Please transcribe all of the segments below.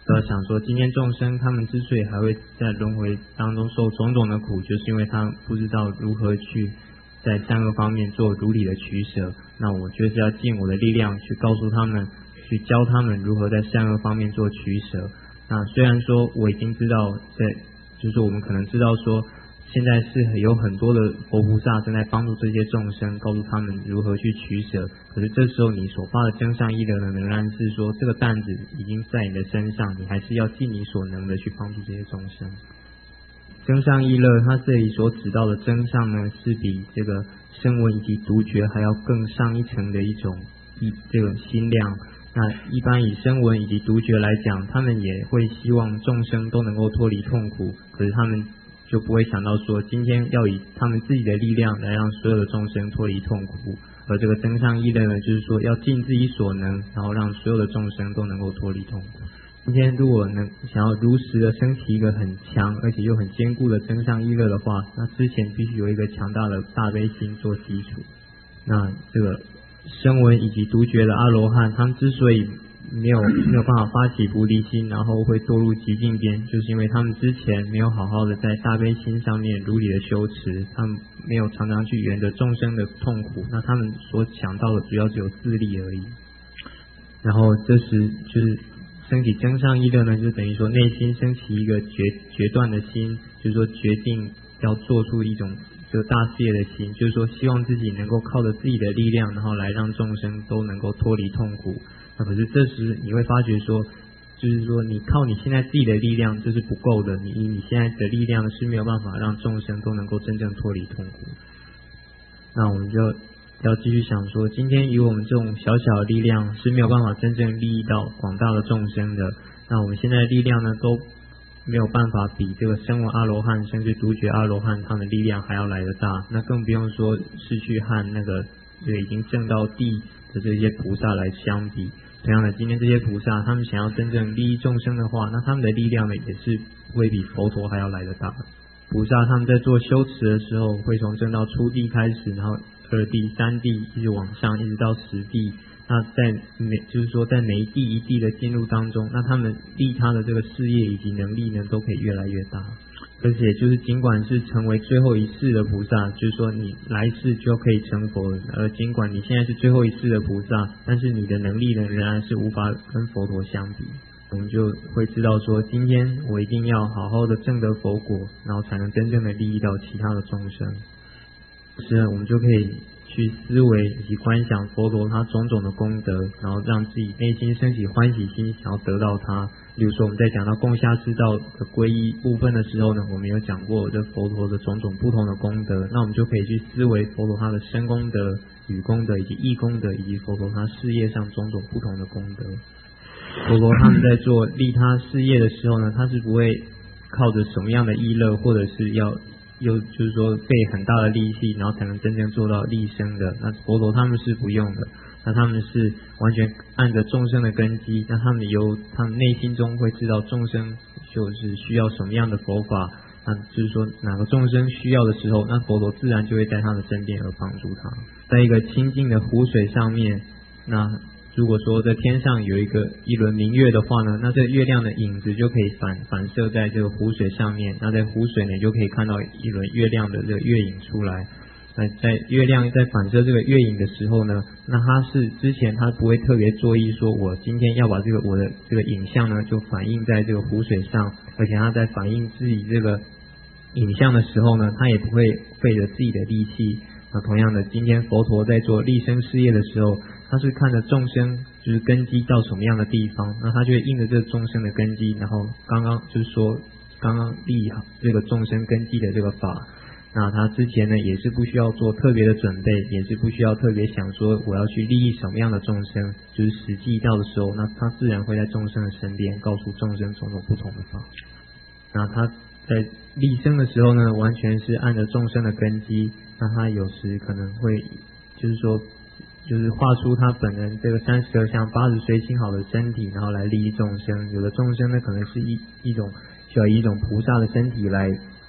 要想说，今天众生他们之所以还会在轮回当中受种种的苦，就是因为他们不知道如何去在善恶方面做如理的取舍。那我就是要尽我的力量去告诉他们，去教他们如何在善恶方面做取舍。那虽然说我已经知道，就是我们可能知道说，现在是有很多的佛菩萨正在帮助这些众生，告诉他们如何去取舍。可是这时候你所发的增上意乐呢，仍然是说这个担子已经在你的身上，你还是要尽你所能的去帮助这些众生。增上意乐，它这里所指到的增上呢，是比这个声闻以及独觉还要更上一层的一种这个心量。那一般以声闻以及独觉来讲，他们也会希望众生都能够脱离痛苦，可是他们就不会想到说，今天要以他们自己的力量来让所有的众生脱离痛苦。而这个增上意乐呢，就是说要尽自己所能，然后让所有的众生都能够脱离痛苦。今天如果想要如实的升起一个很强而且又很坚固的增上意乐的话，那之前必须有一个强大的大悲心做基础。那这个声闻以及独觉的阿罗汉，他们之所以没有办法发起菩提心，然后会堕入极境边，就是因为他们之前没有好好的在大悲心上面如理的修持，他们没有常常去缘着众生的痛苦，那他们所想到的主要只有自利而已。然后这时就是升起增上意乐呢，就等于说内心升起一个决断的心，就是说决定要做出一种这个大事业的心，就是说希望自己能够靠着自己的力量，然后来让众生都能够脱离痛苦。那可是这时你会发觉说，就是说你靠你现在自己的力量这是不够的，你现在的力量是没有办法让众生都能够真正脱离痛苦。那我们就要继续想说，今天以我们这种小小的力量是没有办法真正利益到广大的众生的，那我们现在的力量呢，都没有办法比这个声闻阿罗汉甚至独觉阿罗汉他们的力量还要来得大，那更不用说是去和那个已经证到地的这些菩萨来相比。同样的，今天这些菩萨他们想要真正利益众生的话，那他们的力量呢也是会比佛陀还要来得大。菩萨他们在做修持的时候，会从证到初地开始，然后二地、三地一直往上，一直到十地。那就是说在每一地一地的进入当中，那他们利他的这个事业以及能力呢，都可以越来越大。而且就是尽管是成为最后一世的菩萨，就是说你来世就可以成佛了，而尽管你现在是最后一世的菩萨，但是你的能力呢，仍然是无法跟佛陀相比。我们就会知道说，今天我一定要好好的证得佛果，然后才能真正的利益到其他的众生。是，我们就可以去思维以及观想佛陀他种种的功德，然后让自己内心升起欢喜心，想要得到它。例如说我们在讲到共下士道的皈依部分的时候呢，我们有讲过这佛陀的种种不同的功德，那我们就可以去思维佛陀他的身功德、语功德以及义功德，以及佛陀他事业上种种不同的功德。佛陀他们在做利他事业的时候呢，他是不会靠着什么样的意乐，或者是就是说费很大的力气，然后才能真正做到利生的。那佛陀他们是不用的，那他们是完全按着众生的根基，那他们内心中会知道众生就是需要什么样的佛法，那就是说哪个众生需要的时候，那佛陀自然就会在他的身边而帮助他。在一个清净的湖水上面，那如果说在天上有一轮明月的话呢，那这月亮的影子就可以反射在这个湖水上面，那在湖水呢就可以看到一轮月亮的这个月影出来。那在月亮在反射这个月影的时候呢，那它是之前它不会特别注意说我今天要把我的这个影像呢就反映在这个湖水上，而且它在反映自己这个影像的时候呢，它也不会费着自己的力气。那同样的，今天佛陀在做利生事业的时候，他是看着众生就是根基到什么样的地方，那他就会应着这众生的根基，然后刚刚立好这个众生根基的这个法。那他之前呢也是不需要做特别的准备，也是不需要特别想说我要去利益什么样的众生，就是时机到的时候，那他自然会在众生的身边告诉众生种种不同的法。那他在利生的时候呢，完全是按着众生的根基，那他有时可能会就是画出他本人这个32相80随心好的身体，然后来利益众生。有的众生呢可能是需要以一种菩萨的身体来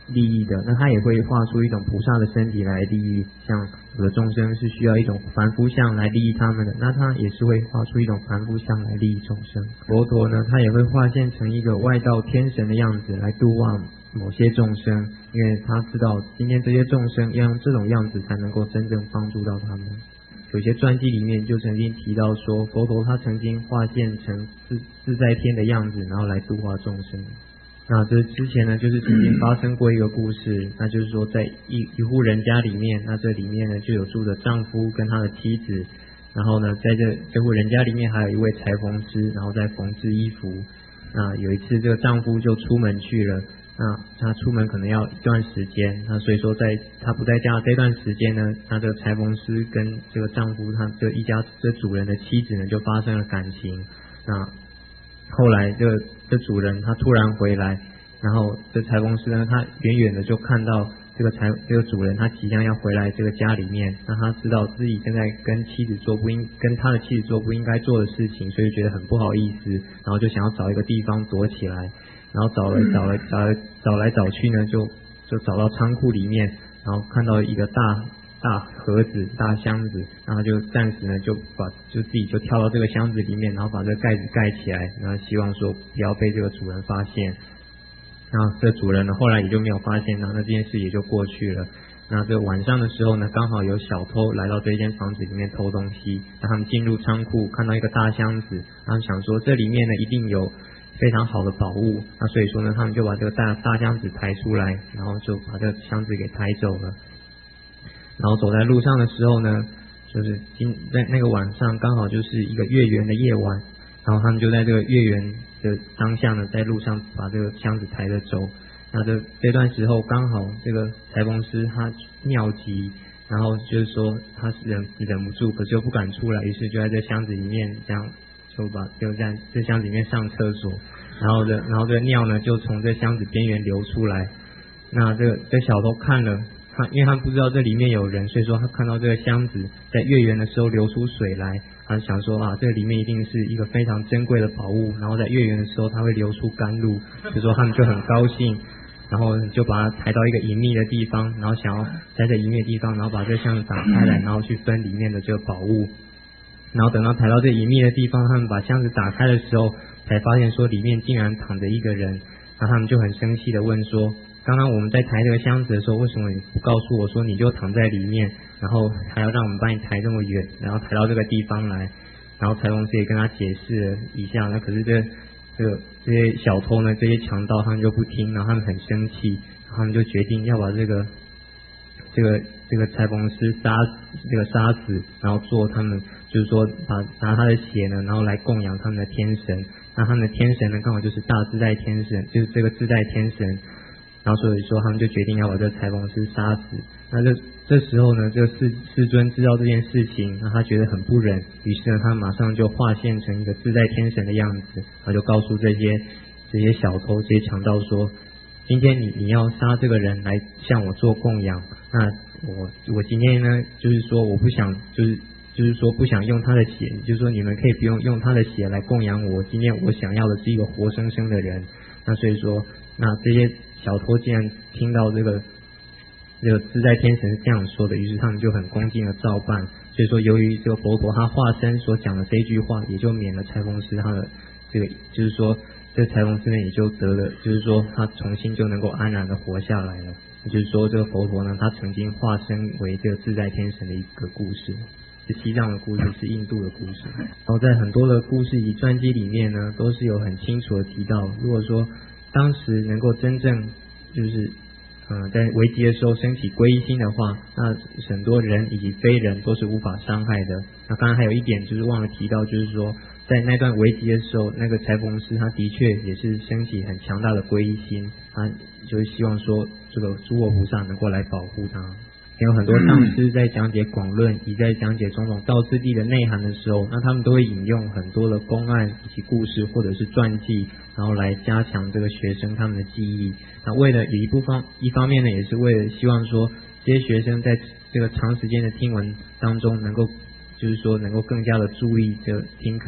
利益的，那他也会画出一种菩萨的身体来利益，像有的众生是需要一种凡夫相来利益他们的，那他也是会画出一种凡夫相来利益众生。佛陀呢，他也会化现成一个外道天神的样子来度化某些众生，因为他知道今天这些众生要用这种样子才能够真正帮助到他们。有些传记里面就曾经提到说，佛陀他曾经化现成自在天的样子，然后来度化众生。那这之前呢，就是曾经发生过一个故事，那就是说在一户人家里面，那这里面呢就有住着丈夫跟他的妻子，然后呢在这户人家里面还有一位裁缝师，然后在缝制衣服。那有一次这个丈夫就出门去了，那他出门可能要一段时间，那所以说在他不在家这段时间呢，那这个裁缝师跟这个丈夫他这一家这主人的妻子呢就发生了感情。那后来这主人他突然回来，然后这裁缝师呢，他远远的就看到这个主人他即将要回来这个家里面，那他知道自己现在跟他的妻子做不应该做的事情，所以觉得很不好意思，然后就想要找一个地方躲起来，然后找来找去呢，就找到仓库里面，然后看到一个大盒子大箱子，然后就暂时呢就自己就跳到这个箱子里面，然后把这个盖子盖起来，然后希望说不要被这个主人发现。然后这主人呢后来也就没有发现，那这件事也就过去了。那这晚上的时候呢，刚好有小偷来到这间房子里面偷东西，那他们进入仓库看到一个大箱子，他们想说这里面呢一定有非常好的宝物，那所以说呢他们就把这个大箱子抬出来，然后就把这个箱子给抬走了。然后走在路上的时候呢，就是在那个晚上刚好就是一个月圆的夜晚，然后他们就在这个月圆的当下呢，在路上把这个箱子抬着走。那这段时候刚好这个裁缝师他尿急，然后就是说他是忍不住，可是又不敢出来，于是就在这箱子里面这样就在这箱子里面上厕所，然后这个尿呢就从这箱子边缘流出来。那这小偷看了。因为他不知道这里面有人，所以说他看到这个箱子在月圆的时候流出水来，他想说这里面一定是一个非常珍贵的宝物，然后在月圆的时候它会流出甘露，所以说他们就很高兴，然后就把它抬到一个隐秘的地方，然后想要在这隐秘的地方，然后把这个箱子打开来，然后去分里面的这个宝物。然后等到抬到这隐秘的地方，他们把箱子打开的时候，才发现说里面竟然躺着一个人，然后他们就很生气的问说，刚刚我们在抬这个箱子的时候，为什么你不告诉我说你就躺在里面，然后还要让我们把你抬这么远，然后抬到这个地方来？然后裁缝师也跟他解释了一下，那可是这些小偷呢，这些强盗他们就不听，然后他们很生气，然后他们就决定要把这个裁缝师杀死，然后做他们就是说拿他的血呢，然后来供养他们的天神。那他们的天神呢，刚好就是大自在天神，就是这个自在天神。然后所以说他们就决定要把这个裁缝师杀死。那这时候呢，这个世尊知道这件事情，那他觉得很不忍，于是呢他马上就化现成一个自在天神的样子，他就告诉这些小偷这些强盗说，今天你要杀这个人来向我做供养，那我今天呢就是说我不想就是说不想用他的血，就是说你们可以不用他的血来供养我，今天我想要的是一个活生生的人。那所以说那这些小偷竟然听到这个自在天神是这样说的，于是他们就很恭敬的照办。所以说由于这个佛陀他化身所讲的这一句话，也就免了裁缝师他的这个，就是说这裁缝师呢也就得了，就是说他重新就能够安然的活下来了。也就是说这个佛陀呢，他曾经化身为这个自在天神的一个故事，是西藏的故事，是印度的故事。然后在很多的故事以传记里面呢，都是有很清楚的提到，如果说当时能够真正就是在危急的时候升起皈依心的话，那很多人以及非人都是无法伤害的。那当然还有一点就是忘了提到，就是说在那段危急的时候，那个裁缝师他的确也是升起很强大的皈依心，他就是希望说这个诸佛菩萨能够来保护他。也有很多上师在讲解广论以及在讲解种种道次第的内涵的时候，那他们都会引用很多的公案以及故事或者是传记，然后来加强这个学生他们的记忆。那为了一方面呢，也是为了希望说这些学生在这个长时间的听闻当中能够就是说能够更加的注意这听课，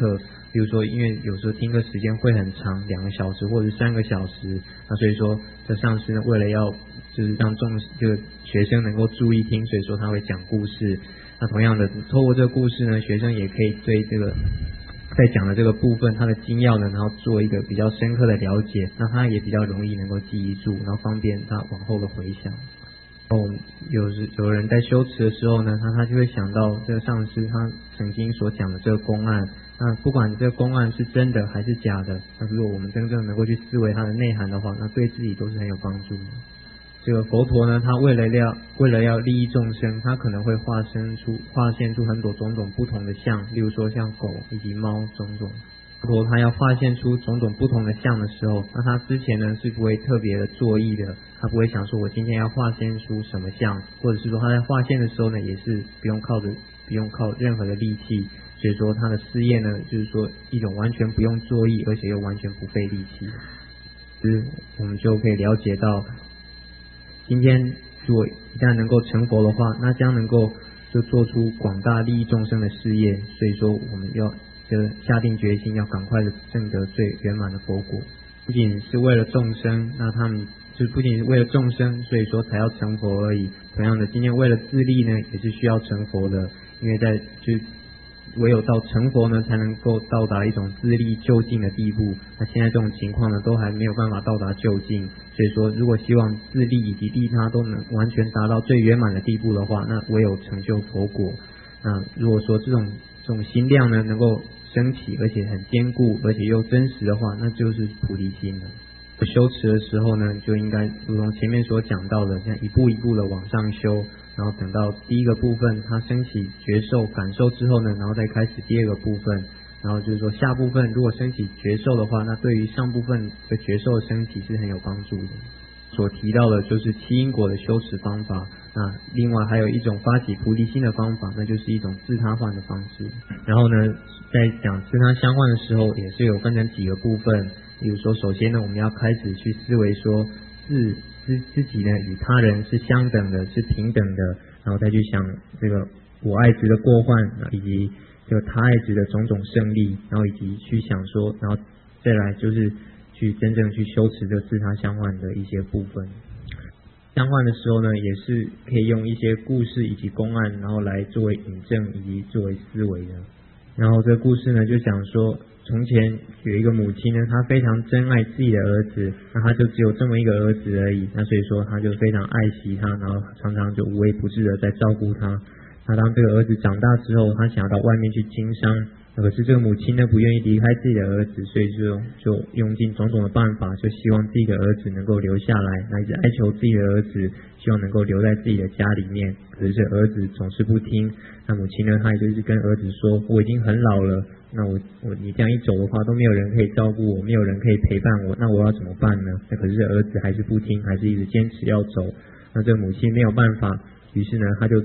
比如说因为有时候听课时间会很长，2个小时或者是3个小时，那所以说这上师呢为了要就是让这个学生能够注意听，所以说他会讲故事。那同样的透过这个故事呢，学生也可以对这个在讲的这个部分它的精要呢，然后做一个比较深刻的了解，那他也比较容易能够记忆住，然后方便他往后的回想。有人在修持的时候呢，他就会想到这个上师他曾经所讲的这个公案，那不管这个公案是真的还是假的，那如果我们真正能够去思维它的内涵的话，那对自己都是很有帮助的。这个佛陀呢，他为了要利益众生，他可能会化现出很多种种不同的相，例如说像狗以及猫种种。佛陀他要化现出种种不同的相的时候，那他之前呢是不会特别的作意的，他不会想说我今天要化现出什么相，或者是说他在化现的时候呢，也是不用靠任何的力气，所以说他的事业呢，就是说一种完全不用作意，而且又完全不费力气。就是我们就可以了解到，今天如果一旦能够成佛的话，那将能够就做出广大利益众生的事业，所以说我们要下定决心要赶快的证得最圆满的佛果。不仅是为了众生，那他们就不仅是为了众生，所以说才要成佛而已。同样的，今天为了自利呢，也是需要成佛的，因为唯有到成佛呢，才能够到达一种自利就近的地步。那现在这种情况呢，都还没有办法到达就近，所以说如果希望自利以及利他都能完全达到最圆满的地步的话，那唯有成就佛果。那如果说这种心量呢能够升起，而且很坚固，而且又真实的话，那就是菩提心了。修持的时候呢，就应该如同前面所讲到的，像一步一步的往上修，然后等到第一个部分它升起觉受感受之后呢，然后再开始第二个部分，然后就是说下部分如果升起觉受的话，那对于上部分的觉受的升起是很有帮助的。所提到的就是七因果的修持方法，那另外还有一种发起菩提心的方法，那就是一种自他换的方式。然后呢，在讲自他相换的时候，也是有分成几个部分。比如说，首先呢，我们要开始去思维说自己呢与他人是相等的，是平等的，然后再去想这个我爱值的过患，以及这个他爱值的种种胜利，然后以及去想说，然后再来就是去真正去修持这自他相换的一些部分。相换的时候呢，也是可以用一些故事以及公案，然后来作为引证以及作为思维的。然后这个故事呢，就讲说，从前有一个母亲呢，她非常珍爱自己的儿子，那她就只有这么一个儿子而已，那所以说她就非常爱惜他，然后常常就无微不至的在照顾他。那当这个儿子长大之后，他想要到外面去经商，可是这个母亲呢不愿意离开自己的儿子，所以就用尽种种的办法，就希望自己的儿子能够留下来，那一直哀求自己的儿子，希望能够留在自己的家里面。可是这儿子总是不听，那母亲呢，她也就是跟儿子说，我已经很老了，那你这样一走的话，都没有人可以照顾我，没有人可以陪伴我，那我要怎么办呢？那可是这儿子还是不听，还是一直坚持要走。那这个母亲没有办法，于是呢，他就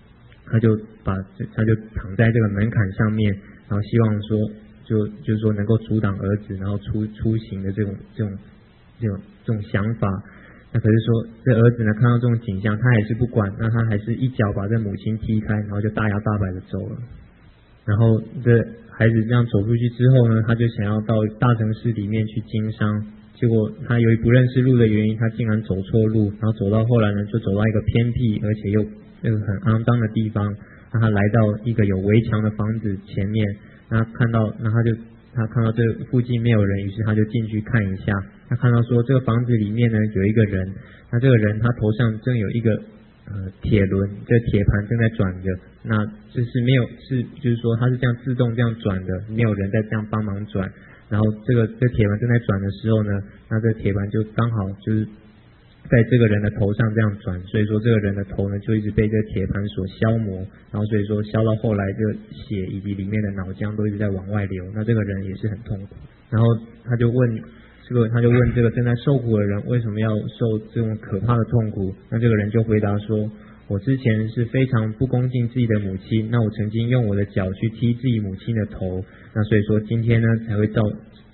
躺在这个门槛上面，然后希望说就是说能够阻挡儿子然后出行的这种想法。那可是说这儿子呢看到这种景象，他还是不管，那他还是一脚把这母亲踢开，然后就大摇大摆的走了。然后这孩子这样走出去之后呢，他就想要到大城市里面去经商，结果他由于不认识路的原因，他竟然走错路，然后走到后来呢，就走到一个偏僻而且又很肮脏的地方。那他来到一个有围墙的房子前面，他看到这附近没有人，于是他就进去看一下。他看到说这个房子里面呢有一个人，那这个人他头上正有一个铁轮，这铁盘正在转着，那就是说他是这样自动这样转的，没有人在这样帮忙转。然后这铁盘正在转的时候呢，那这铁盘就刚好就是在这个人的头上这样转，所以说这个人的头呢就一直被这个铁盘所消磨，然后所以说消到后来这个血以及里面的脑浆都一直在往外流，那这个人也是很痛苦。然后他就问这个正在受苦的人为什么要受这种可怕的痛苦，那这个人就回答说，我之前是非常不恭敬自己的母亲，那我曾经用我的脚去踢自己母亲的头，那所以说今天呢才会造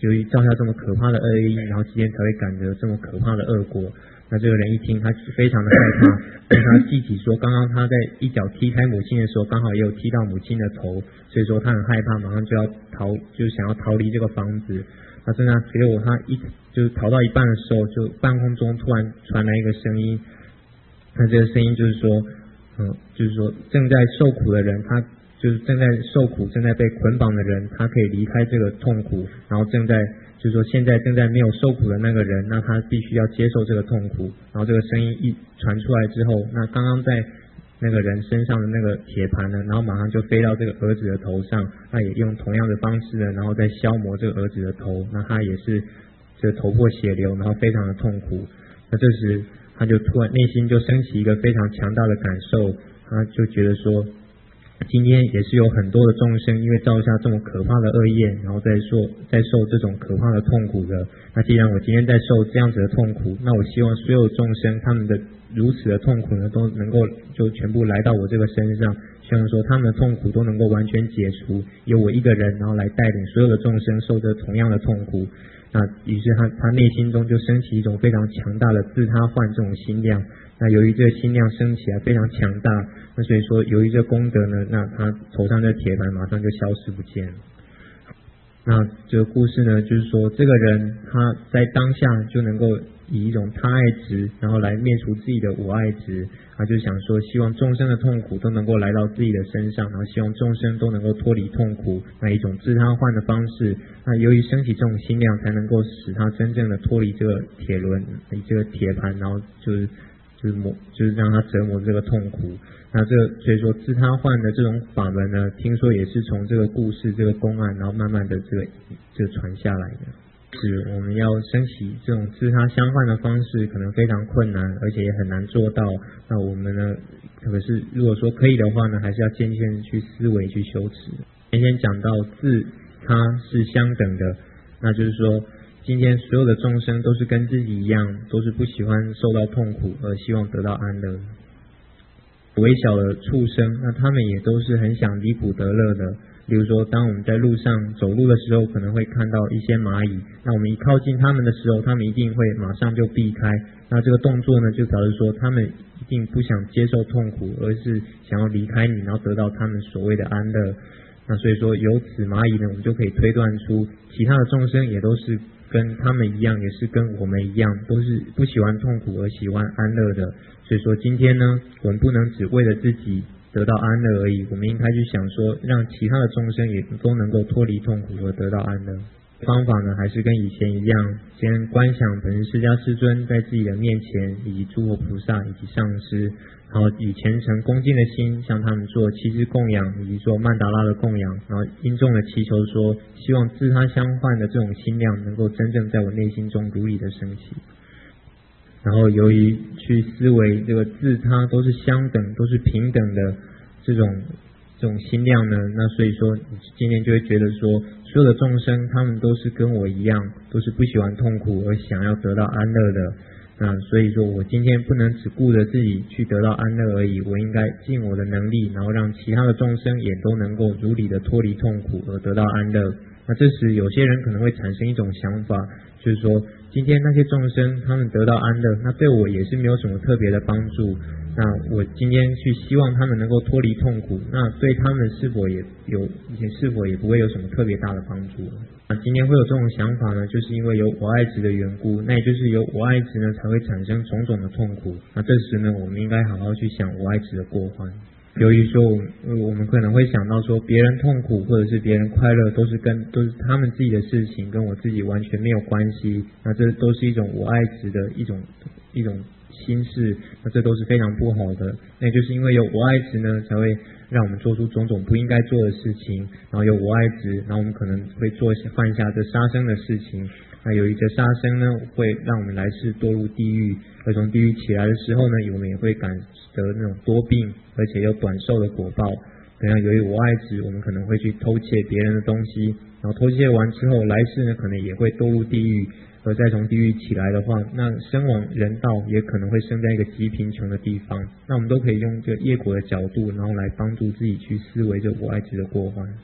由于造下这么可怕的恶因，然后今天才会感得这么可怕的恶果。那这个人一听，他非常的害怕，但他记起说，刚刚他在一脚踢开母亲的时候，刚好也有踢到母亲的头，所以说他很害怕，马上就要就想要逃离这个房子。那正在结果他就是逃到一半的时候，就半空中突然传来一个声音，那这个声音就是说正在受苦的人，他就是正在受苦、正在被捆绑的人，他可以离开这个痛苦，然后就是说现在正在没有受苦的那个人，那他必须要接受这个痛苦。然后这个声音一传出来之后，那刚刚在那个人身上的那个铁盘呢，然后马上就飞到这个儿子的头上，他也用同样的方式呢，然后再消磨这个儿子的头，那他也是这头破血流，然后非常的痛苦。那这时他就突然内心就升起一个非常强大的感受，他就觉得说，今天也是有很多的众生因为造下这么可怕的恶业，然后在受这种可怕的痛苦的。那既然我今天在受这样子的痛苦，那我希望所有众生他们的如此的痛苦呢，都能够就全部来到我这个身上，希望说他们的痛苦都能够完全解除，由我一个人然后来带领所有的众生受着同样的痛苦。那于是他内心中就升起一种非常强大的自他换这种心量。那由于这个心量升起来非常强大，那所以说由于这功德呢，那他头上的铁盘马上就消失不见了。那这个故事呢，就是说这个人他在当下就能够以一种他爱执，然后来灭除自己的我爱执，他就想说希望众生的痛苦都能够来到自己的身上，然后希望众生都能够脱离痛苦，那一种自他换的方式。那由于升起这种心量，才能够使他真正的脱离这个铁轮，这个铁盘，然后就是让他折磨这个痛苦。那所以说自他换的这种法门呢，听说也是从这个故事这个公案，然后慢慢的这个传下来的。是我们要升起这种自他相换的方式，可能非常困难，而且也很难做到。那我们呢，可是如果说可以的话呢，还是要渐渐去思维去修持。先讲到自他是相等的，那就是说今天所有的众生都是跟自己一样，都是不喜欢受到痛苦，而希望得到安乐。微小的畜生，那他们也都是很想离苦得乐的。比如说当我们在路上走路的时候，可能会看到一些蚂蚁，那我们一靠近他们的时候，他们一定会马上就避开。那这个动作呢，就表示说他们一定不想接受痛苦，而是想要离开你，然后得到他们所谓的安乐。那所以说由此蚂蚁呢，我们就可以推断出其他的众生也都是跟他们一样，也是跟我们一样，都是不喜欢痛苦而喜欢安乐的。所以说今天呢，我们不能只为了自己得到安乐而已，我们应该去想说让其他的众生也都能够脱离痛苦而得到安乐。方法呢，还是跟以前一样，先观想本师释迦世尊在自己的面前，以及诸佛菩萨以及上师，然后以虔诚恭敬的心向他们做七支供养，以及做曼达拉的供养，然后殷重的祈求说，希望自他相换的这种心量能够真正在我内心中如理的升起。然后由于去思维这个自他都是相等，都是平等的这种心量呢，那所以说今天就会觉得说，所有的众生他们都是跟我一样，都是不喜欢痛苦而想要得到安乐的。那所以说我今天不能只顾着自己去得到安乐而已，我应该尽我的能力，然后让其他的众生也都能够如理的脱离痛苦而得到安乐。那这时有些人可能会产生一种想法，就是说今天那些众生他们得到安乐，那对我也是没有什么特别的帮助，那我今天去希望他们能够脱离痛苦，那对他们是否也不会有什么特别大的帮助。那今天会有这种想法呢，就是因为有我爱执的缘故，那也就是有我爱执呢才会产生种种的痛苦。那这时呢，我们应该好好去想我爱执的过患。由于说我们可能会想到说别人痛苦或者是别人快乐都是他们自己的事情，跟我自己完全没有关系，那这都是一种我爱执的一种心事，那这都是非常不好的。那也就是因为有我爱执呢，才会让我们做出种种不应该做的事情，然后有我爱执，然后我们可能会犯下这杀生的事情。那由于这杀生呢，会让我们来世堕入地狱，而从地狱起来的时候呢，我们也会感得那种多病而且又短寿的果报。同样由于我爱执，我们可能会去偷窃别人的东西，然后偷窃完之后，来世呢可能也会堕入地狱，而再从地狱起来的话，那生往人道也可能会生在一个极贫穷的地方。那我们都可以用这个业果的角度，然后来帮助自己去思维这我爱执的过患。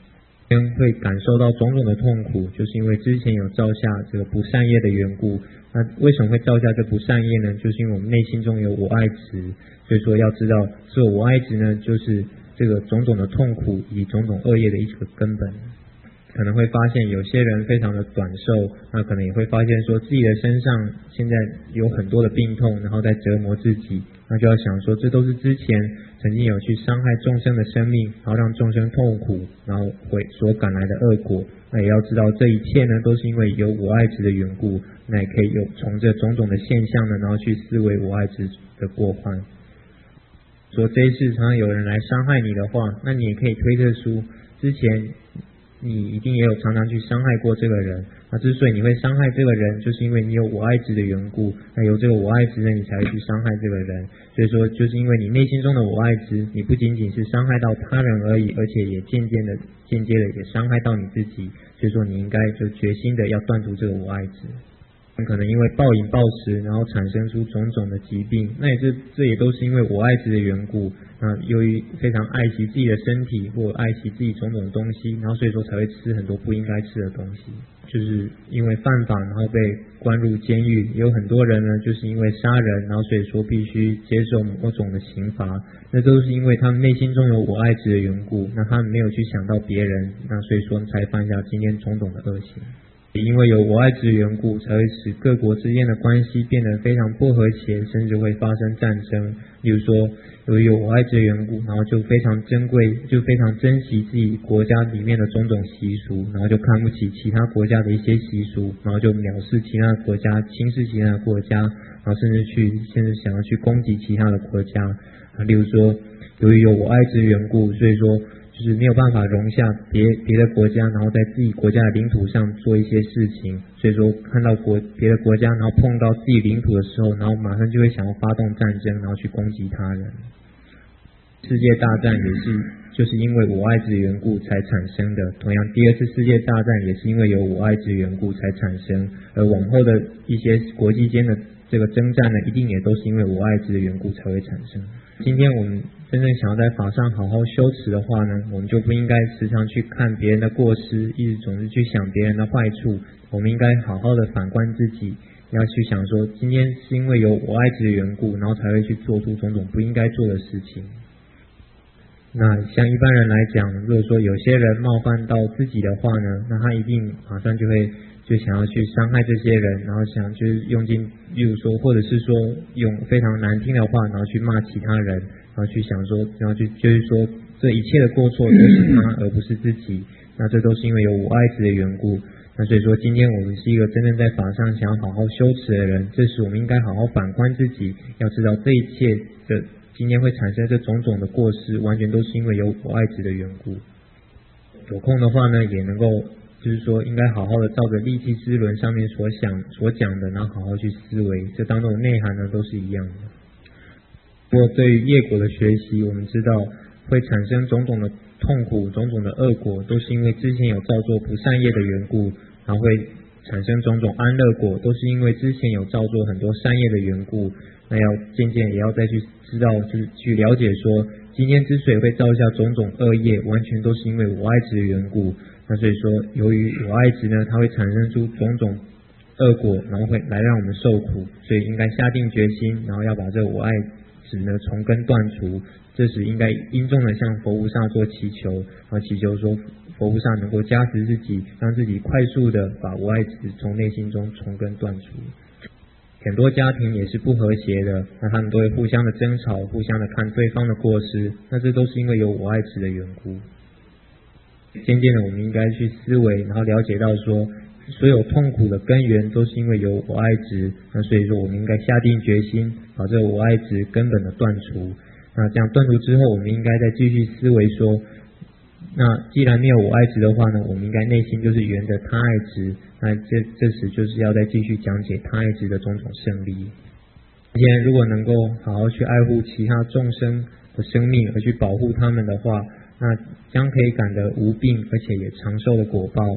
会感受到种种的痛苦，就是因为之前有造下这个不善业的缘故。那为什么会造下这不善业呢？就是因为我们内心中有我爱执，所以说要知道这个我爱执呢，就是这个种种的痛苦以及种种恶业的一个根本。可能会发现有些人非常的短寿，那可能也会发现说自己的身上现在有很多的病痛，然后在折磨自己，那就要想说这都是之前曾经有去伤害众生的生命，然后让众生痛苦，然后所赶来的恶果。那也要知道这一切呢都是因为有我爱执的缘故，那也可以有从这种种的现象呢，然后去思维我爱执的过患。说这一次常常有人来伤害你的话，那你也可以推测出之前你一定也有常常去伤害过这个人，那之所以你会伤害这个人，就是因为你有我爱执的缘故，那有这个我爱执呢，你才会去伤害这个人。所以说就是因为你内心中的我爱执，你不仅仅是伤害到他人而已，而且也间接的也伤害到你自己，所以说你应该就决心的要断除这个我爱执。可能因为暴饮暴食，然后产生出种种的疾病，那这也都是因为我爱执的缘故。那由于非常爱惜自己的身体或爱惜自己种种东西，然后所以说才会吃很多不应该吃的东西，就是因为犯法然后被关入监狱。也有很多人呢就是因为杀人，然后所以说必须接受某种的刑罚，那都是因为他们内心中有我爱执的缘故，那他们没有去想到别人，那所以说才犯下今天种种的恶行。也因为有我爱执的缘故，才会使各国之间的关系变得非常不和谐，甚至会发生战争。例如说由于有我爱执的缘故，然后就非常珍贵，就非常珍惜自己国家里面的种种习俗，然后就看不起其他国家的一些习俗，然后就藐视其他国家，轻视其他国家，然后甚至想要去攻击其他的国家。例如说由于有我爱执的缘故，所以说就是没有办法容下别的国家，然后在自己国家的领土上做一些事情，所以说看到别的国家，然后碰到自己领土的时候，然后马上就会想要发动战争，然后去攻击他人。世界大战就是因为我爱执的缘故才产生的，同样第二次世界大战也是因为有我爱执的缘故才产生，而往后的一些国际间的这个征战呢，一定也都是因为我爱执的缘故才会产生。今天我们真正想要在法上好好修持的话呢，我们就不应该时常去看别人的过失，一直总是去想别人的坏处，我们应该好好的反观自己，要去想说今天是因为有我爱执的缘故，然后才会去做出种种不应该做的事情。那像一般人来讲，如果说有些人冒犯到自己的话呢，那他一定马上就想要去伤害这些人，然后想去用尽，例如说或者是说用非常难听的话，然后去骂其他人，然后去想说，然后就是说这一切的过错都是他而不是自己，那这都是因为有我爱执的缘故。那所以说今天我们是一个真正在法上想要好好修持的人，这时我们应该好好反观自己，要知道这一切的今天会产生这种种的过失，完全都是因为有我爱执的缘故。有空的话呢，也能够就是说应该好好的照着利气之轮上面所讲的，然后好好去思维，这当中的内涵呢都是一样的。不过对于业果的学习，我们知道会产生种种的痛苦，种种的恶果，都是因为之前有造作不善业的缘故，然后会产生种种安乐果，都是因为之前有造作很多善业的缘故。那要渐渐也要再去知道，就是去了解说，今天之所以会造下种种恶业，完全都是因为我爱执的缘故。那所以说，由于我爱执呢，它会产生出种种恶果，然后会来让我们受苦，所以应该下定决心，然后要把这个我爱执呢从根断除。这时应该殷重的向佛菩萨做祈求，然后祈求说佛菩萨能够加持自己，让自己快速的把我爱执从内心中从根断除。很多家庭也是不和谐的，那他们都会互相的争吵，互相的看对方的过失，那这都是因为有我爱执的缘故。渐渐的我们应该去思维，然后了解到说所有痛苦的根源都是因为有我爱执，那所以说我们应该下定决心把这个我爱执根本的断除。那这样断除之后，我们应该再继续思维说，那既然没有我爱执的话呢，我们应该内心就是缘着他爱执，那这时就是要再继续讲解他爱执的种种胜利。今天如果能够好好去爱护其他众生的生命而去保护他们的话，那将可以感得无病而且也长寿的果报。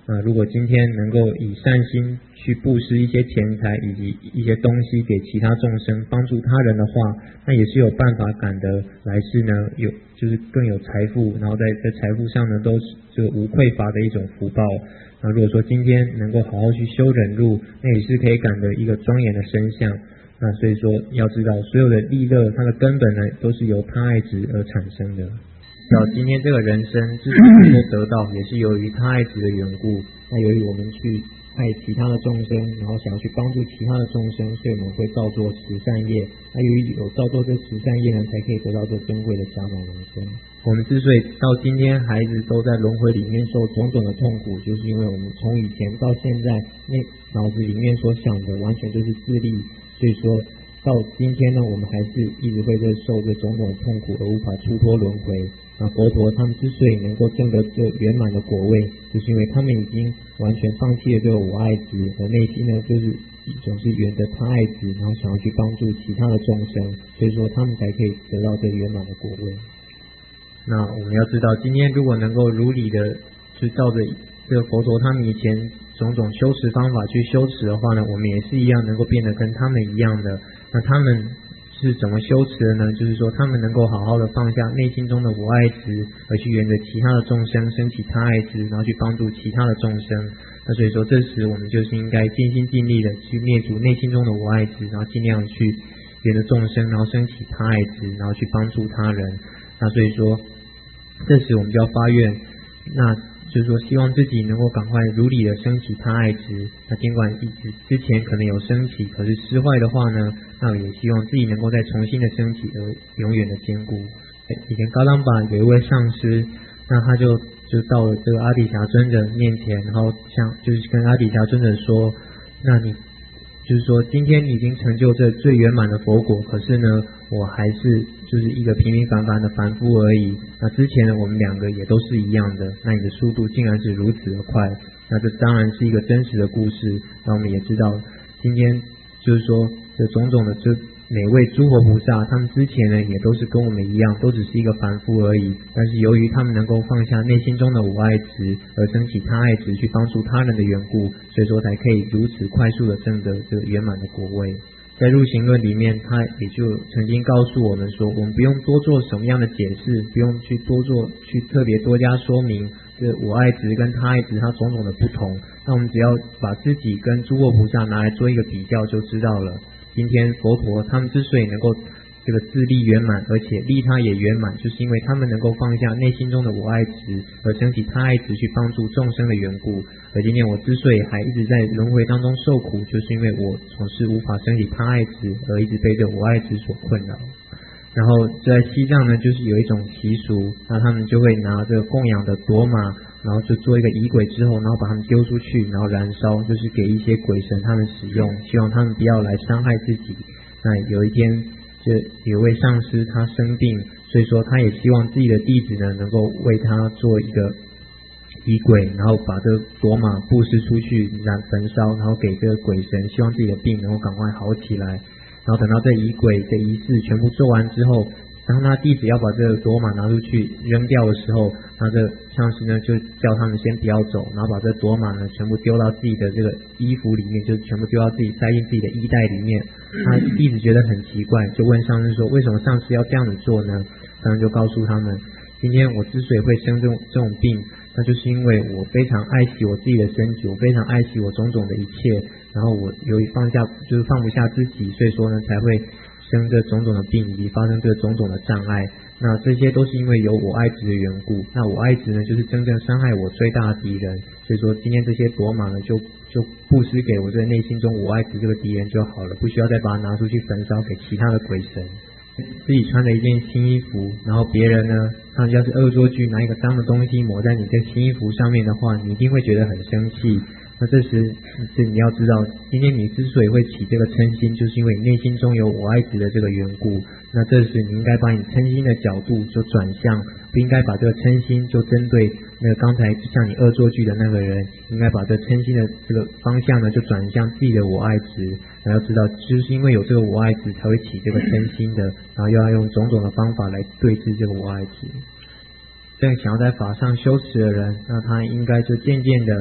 如果今天能够以善心去布施一些钱财以及一些东西给其他众生，帮助他人的话，那也是有办法感得来世呢，就是更有财富，然后在财富上呢都是这个无匮乏的一种福报。那如果说今天能够好好去修忍辱，那也是可以感得一个庄严的身相。那所以说要知道，所有的利乐它的根本呢都是由他爱执而产生的。到今天这个人生之所以能够得到，也是由于他爱执的缘故。那由于我们去爱其他的众生，然后想要去帮助其他的众生，所以我们会造作十善业。那由于有造作这十善业呢，才可以得到这珍贵的暇满人生。我们之所以到今天还一直都在轮回里面受种种的痛苦，就是因为我们从以前到现在，那脑子里面所想的完全就是自利，所以说到今天呢，我们还是一直会在受这种种的痛苦而无法出脱轮回。那佛陀他们之所以能够证得这圆满的果位，就是因为他们已经完全放弃了这个我爱执，而内心呢就是总是缘着他爱执，然后想要去帮助其他的众生，所以说他们才可以得到这圆满的果位。那我们要知道，今天如果能够如理的去照着这个佛陀他们以前种种修持方法去修持的话呢，我们也是一样能够变得跟他们一样的。那他们是怎么修持的呢？就是说他们能够好好的放下内心中的我爱执，而去缘着其他的众生升起他爱执，然后去帮助其他的众生。那所以说这时我们就是应该尽心尽力的去灭除内心中的我爱执，然后尽量去缘着众生，然后升起他爱执，然后去帮助他人。那所以说这时我们就要发愿，那就是说希望自己能够赶快如理的升起他爱执。那尽管一直之前可能有升起，可是失坏的话呢，那也希望自己能够再重新的升起，而永远的坚固。以前高当巴有一位上师，那他就到了这个阿底峡尊者面前，然后就是跟阿底峡尊者说，那你就是说今天已经成就这最圆满的佛果，可是呢我还是就是一个平平凡凡的凡夫而已。那之前呢我们两个也都是一样的，那你的速度竟然是如此的快，那这当然是一个真实的故事。那我们也知道今天就是说这种种的这每位诸佛菩萨他们之前呢也都是跟我们一样，都只是一个凡夫而已，但是由于他们能够放下内心中的我爱执，而升起他爱执去帮助他人的缘故，所以说才可以如此快速的证得这个圆满的果位。在入行论里面，他也就曾经告诉我们说，我们不用多做什么样的解释，不用去特别多加说明这我爱执跟他爱执它种种的不同，那我们只要把自己跟诸佛菩萨拿来做一个比较就知道了。今天佛陀他们之所以能够这个自利圆满，而且利他也圆满，就是因为他们能够放下内心中的我爱执，而升起他爱执去帮助众生的缘故。而今天我之所以还一直在轮回当中受苦，就是因为我总是无法升起他爱执，而一直被这我爱执所困扰。然后在西藏呢，就是有一种习俗，那他们就会拿这个供养的朵玛，然后就做一个仪轨之后，然后把他们丢出去，然后燃烧，就是给一些鬼神他们使用，希望他们不要来伤害自己。那有一天就有位上师他生病，所以说他也希望自己的弟子呢能够为他做一个仪轨，然后把这个朵玛布施出去焚烧，然后给这个鬼神，希望自己的病能够赶快好起来。然后等到这仪轨这仪式全部做完之后，当他弟子要把这个朵玛拿出去扔掉的时候，那这上师呢就叫他们先不要走，然后把这朵玛呢全部丢到自己的这个衣服里面，就全部丢到自己塞进自己的衣袋里面。他弟子觉得很奇怪，就问上师说，为什么上师要这样子做呢？上师就告诉他们，今天我之所以会生这种病，那就是因为我非常爱惜我自己的身体，我非常爱惜我种种的一切，然后我由于放不下自己，所以说呢才会生这种种的病，以及发生这种种的障碍。那这些都是因为有我爱执的缘故，那我爱执呢就是真正伤害我最大的敌人，所以说今天这些朵玛呢就布施给我这内心中我爱执这个敌人就好了，不需要再把它拿出去焚烧给其他的鬼神。自己穿了一件新衣服，然后别人呢他要是恶作剧拿一个脏的东西抹在你这新衣服上面的话，你一定会觉得很生气。那这时你要知道，今天你之所以会起这个嗔心，就是因为你内心中有我爱执的这个缘故。那这时你应该把你嗔心的角度就转向，不应该把这个嗔心就针对那个刚才向你恶作剧的那个人，应该把这嗔心的这个方向呢就转向自己的我爱执。然后要知道，就是因为有这个我爱执才会起这个嗔心的，然后又要用种种的方法来对治这个我爱执。正想要在法上修持的人，那他应该就渐渐的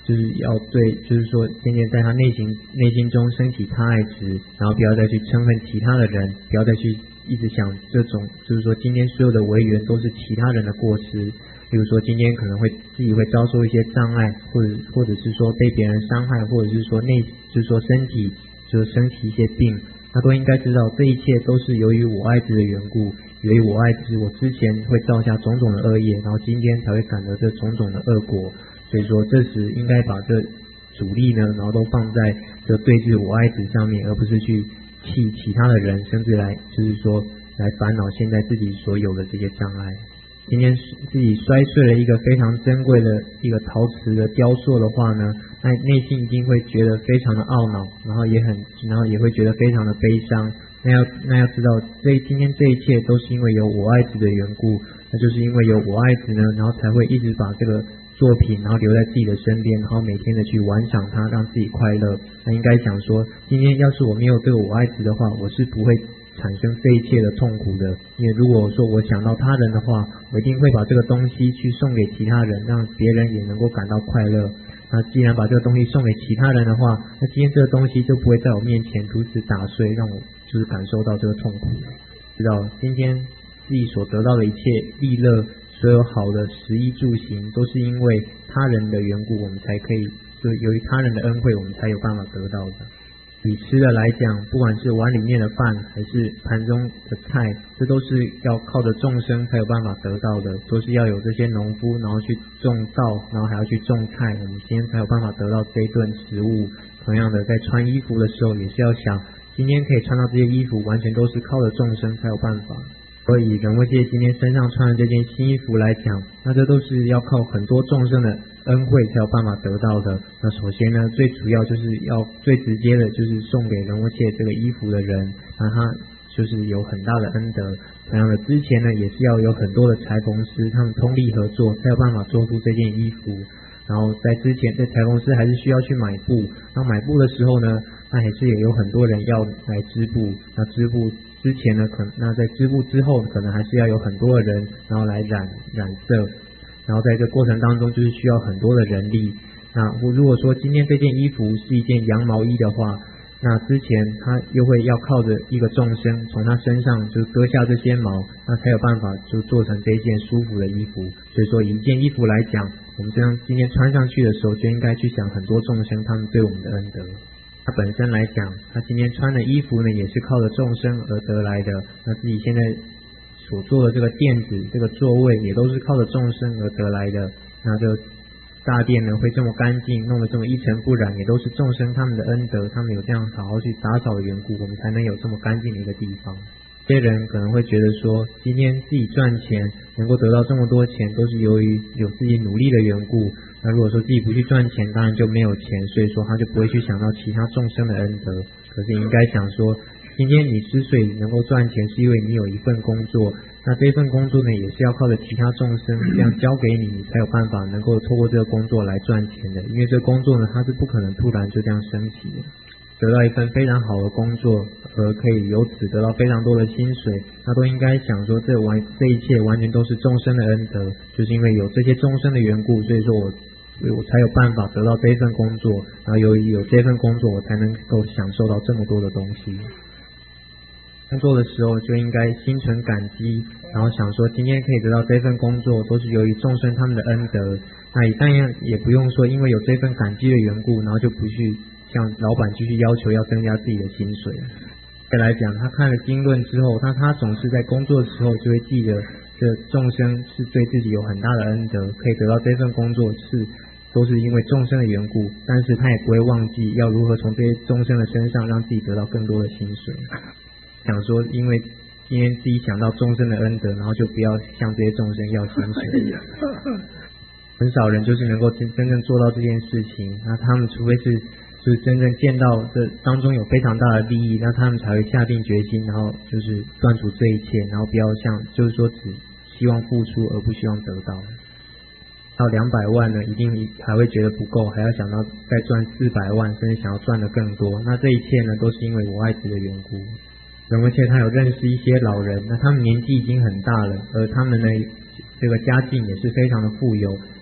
就是要对，就是说渐渐在他内心中升起他爱值，然后不要再去憎恨其他的人，不要再去一直想这种，就是说今天所有的违缘都是其他人的过失，比如说今天可能会自己会遭受一些障碍，或者是说被别人伤害，或者是说就是说身体就是升起一些病，他都应该知道这一切都是由于我爱子的缘故，由于我爱子，我之前会造下种种的恶业，然后今天才会感得这种种的恶果，所以说这时应该把这主力呢，然后都放在这对治我爱子上面，而不是去气其他的人，甚至来就是说来烦恼现在自己所有的这些障碍。今天自己摔碎了一个非常珍贵的一个陶瓷的雕塑的话呢，那内心一定会觉得非常的懊恼，然后也会觉得非常的悲伤。那要知道，今天这一切都是因为有我爱子的缘故，那就是因为有我爱子呢，然后才会一直把这个作品然后留在自己的身边，然后每天的去玩赏它，让自己快乐。那应该想说，今天要是我没有这个我爱子的话，我是不会产生这一切的痛苦的。因为如果说我想到他人的话，我一定会把这个东西去送给其他人，让别人也能够感到快乐。那既然把这个东西送给其他人的话，那今天这个东西就不会在我面前如此打碎，让我就是感受到这个痛苦。知道今天自己所得到的一切利乐，所有好的食衣住行，都是因为他人的缘故，我们才可以，就由于他人的恩惠，我们才有办法得到的。以吃的来讲，不管是碗里面的饭还是盘中的菜，这都是要靠着众生才有办法得到的，都是要有这些农夫然后去种稻，然后还要去种菜，我们今天才有办法得到这一顿食物。同样的，在穿衣服的时候也是要想，今天可以穿到这些衣服，完全都是靠着众生才有办法。所以人会界今天身上穿的这件新衣服来讲，那这都是要靠很多众生的恩惠才有办法得到的。那首先呢，最主要就是要最直接的就是送给人会界这个衣服的人，那他就是有很大的恩德。同样的，之前呢也是要有很多的裁缝师，他们通力合作才有办法做出这件衣服。然后在之前，这裁缝师还是需要去买布，那买布的时候呢，那还是也有很多人要来织布。那织布之前呢，那在织布之后，可能还是要有很多的人，然后来染色。然后在这过程当中，就是需要很多的人力。那如果说今天这件衣服是一件羊毛衣的话，那之前他又会要靠着一个众生从他身上就割下这些毛，那才有办法就做成这一件舒服的衣服。所以说以一件衣服来讲，我们这样今天穿上去的时候，就应该去想很多众生他们对我们的恩德。他本身来讲，他今天穿的衣服呢，也是靠着众生而得来的。那自己现在所做的这个垫子、这个座位，也都是靠着众生而得来的。那就大殿呢会这么干净，弄得这么一尘不染，也都是众生他们的恩德，他们有这样好好去打扫的缘故，我们才能有这么干净的一个地方。这些人可能会觉得说，今天自己赚钱能够得到这么多钱，都是由于有自己努力的缘故。那如果说自己不去赚钱，当然就没有钱，所以说他就不会去想到其他众生的恩德。可是应该想说，今天你之所以能够赚钱，是因为你有一份工作，那这份工作呢，也是要靠着其他众生这样交给你，你才有办法能够透过这个工作来赚钱的。因为这个工作呢，它是不可能突然就这样升起的。得到一份非常好的工作，而可以由此得到非常多的薪水，那都应该想说这一切完全都是众生的恩德，就是因为有这些众生的缘故，所以说我才有办法得到这一份工作，然后由于有这份工作，我才能够享受到这么多的东西。工作的时候就应该心存感激，然后想说今天可以得到这份工作，都是由于众生他们的恩德。那当然也不用说因为有这份感激的缘故，然后就不去向老板继续要求要增加自己的薪水。再来讲，他看了经论之后，他总是在工作的时候就会记得这众生是对自己有很大的恩德，可以得到这份工作都是因为众生的缘故，但是他也不会忘记要如何从这些众生的身上让自己得到更多的薪水。想说因为今天自己想到众生的恩德，然后就不要向这些众生要薪水。很少人就是能够真正做到这件事情，那他们除非就是真正见到这当中有非常大的利益，那他们才会下定决心，然后就是断除这一切，然后不要就是说只希望付出而不希望得到。到200万呢，一定还会觉得不够，还要想到再赚400万，甚至想要赚得更多。那这一切呢，都是因为我爱子的缘故。而且他有认识一些老人，那他们年纪已经很大了，而他们呢这个家境也是非常的富有，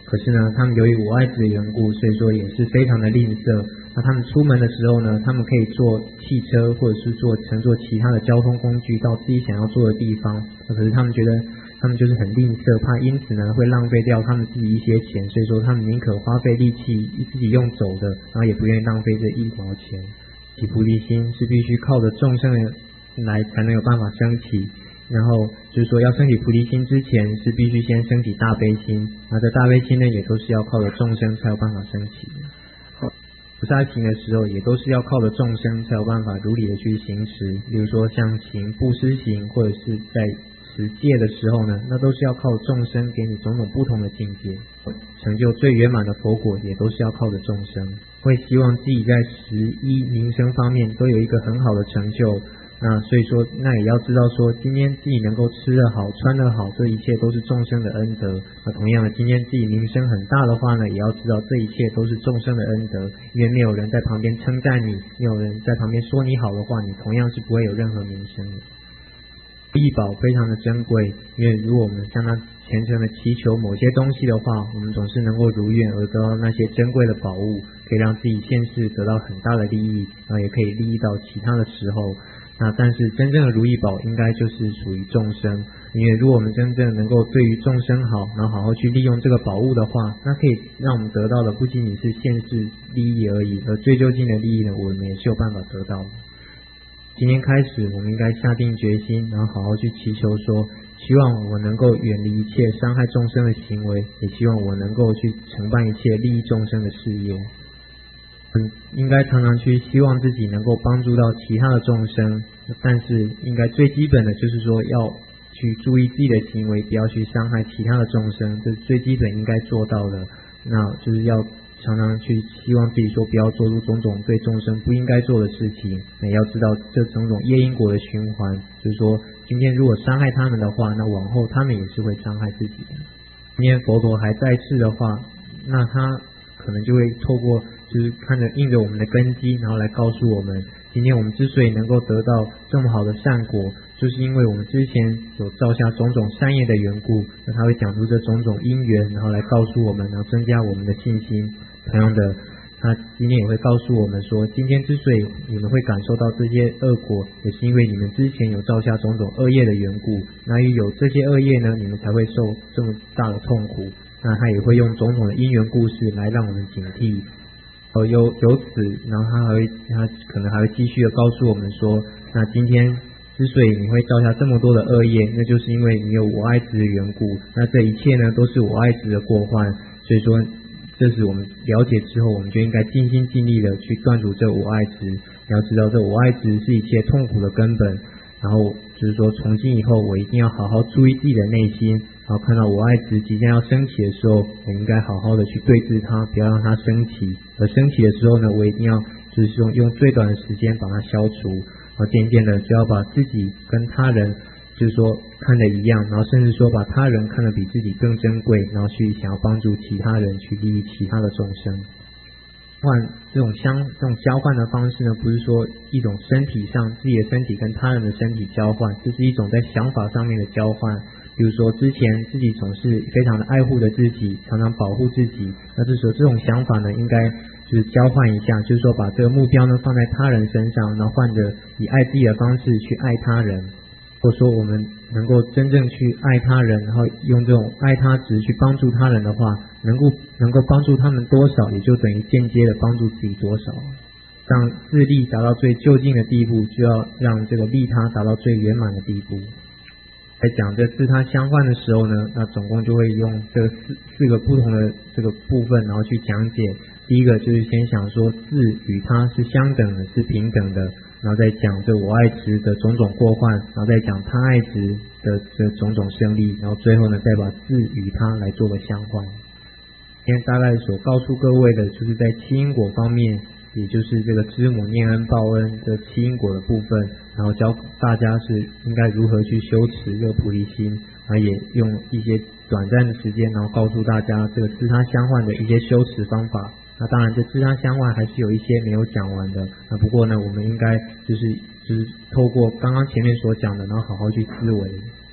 可是呢，他们由于我爱子的缘故，所以说也是非常的吝啬。那他们出门的时候呢，他们可以坐汽车或者是乘坐其他的交通工具到自己想要坐的地方，可是他们觉得他们就是很吝啬，怕因此呢会浪费掉他们自己一些钱，所以说他们宁可花费力气自己用走的，然后也不愿意浪费这1毛钱。起菩提心是必须靠着众生来才能有办法升起，然后就是说要升起菩提心之前是必须先升起大悲心，那这大悲心呢也都是要靠着众生才有办法升起的。菩萨行的时候也都是要靠着众生才有办法如理的去行持，比如说像行布施行或者是在持戒的时候呢，那都是要靠众生给你种种不同的境界，成就最圆满的佛果也都是要靠着众生。会希望自己在食衣名声方面都有一个很好的成就，那所以说那也要知道说今天自己能够吃得好穿得好，这一切都是众生的恩德。那同样的今天自己名声很大的话呢，也要知道这一切都是众生的恩德，因为没有人在旁边称赞你，没有人在旁边说你好的话，你同样是不会有任何名声的。益宝非常的珍贵，因为如果我们向他虔诚的祈求某些东西的话，我们总是能够如愿而得到那些珍贵的宝物，可以让自己现世得到很大的利益，然后也可以利益到其他的时候。那但是真正的如意宝应该就是属于众生，因为如果我们真正能够对于众生好，然后好好去利用这个宝物的话，那可以让我们得到的不仅仅是现世利益而已，而最究竟的利益呢，我们也是有办法得到的。今天开始我们应该下定决心，然后好好去祈求说，希望我能够远离一切伤害众生的行为，也希望我能够去承办一切利益众生的事业。应该常常去希望自己能够帮助到其他的众生，但是应该最基本的就是说要去注意自己的行为，不要去伤害其他的众生，这是最基本应该做到的。那就是要常常去希望自己说不要做出种种对众生不应该做的事情，也要知道这种种业因果的循环，就是说今天如果伤害他们的话，那往后他们也是会伤害自己的。今天佛陀还在世的话，那他可能就会透过就是印着我们的根基，然后来告诉我们，今天我们之所以能够得到这么好的善果，就是因为我们之前有造下种种善业的缘故。那他会讲出这种种因缘，然后来告诉我们，然后增加我们的信心。同样的，他今天也会告诉我们说，今天之所以你们会感受到这些恶果，也是因为你们之前有造下种种恶业的缘故，那于有这些恶业呢，你们才会受这么大的痛苦。那他也会用种种的因缘故事来让我们警惕。由此，然后他可能还会继续的告诉我们说，那今天之所以你会造下这么多的恶业，那就是因为你有我爱子的缘故。那这一切呢，都是我爱子的过患。所以说，这是我们了解之后，我们就应该尽心尽力的去断除这我爱子。要知道，这我爱子是一切痛苦的根本。然后就是说，从今以后，我一定要好好注意自己的内心。然后看到我爱子即将要升起的时候，我应该好好的去对治它，不要让它升起。而升起的时候呢，我一定要就是用最短的时间把它消除。然后渐渐的就要把自己跟他人就是说看得一样，然后甚至说把他人看得比自己更珍贵，然后去想要帮助其他人，去利益其他的众生。这种交换的方式呢，不是说一种身体上自己的身体跟他人的身体交换，这是一种在想法上面的交换。比如说之前自己总是非常的爱护着自己，常常保护自己，那这时候这种想法呢，应该就是交换一下，就是说把这个目标呢放在他人身上，然后换着以爱自己的方式去爱他人。或者说我们能够真正去爱他人，然后用这种爱他值去帮助他人的话，能够帮助他们多少，也就等于间接的帮助自己多少。让自利达到最就近的地步，就要让这个利他达到最圆满的地步。在讲这自他相换的时候呢，那总共就会用这四个不同的这个部分，然后去讲解。第一个就是先想说自与他是相等的，是平等的，然后再讲这我爱值的种种过患，然后再讲他爱值的这种种胜利，然后最后呢再把自与他来做个相换。今天大概所告诉各位的就是在七因果方面，也就是这个知母念恩报恩的七因果的部分，然后教大家是应该如何去修持这个菩提心，然后也用一些短暂的时间，然后告诉大家这个自他相换的一些修持方法。那当然这自他相换还是有一些没有讲完的，那不过呢我们应该就是透过刚刚前面所讲的，然后好好去思维。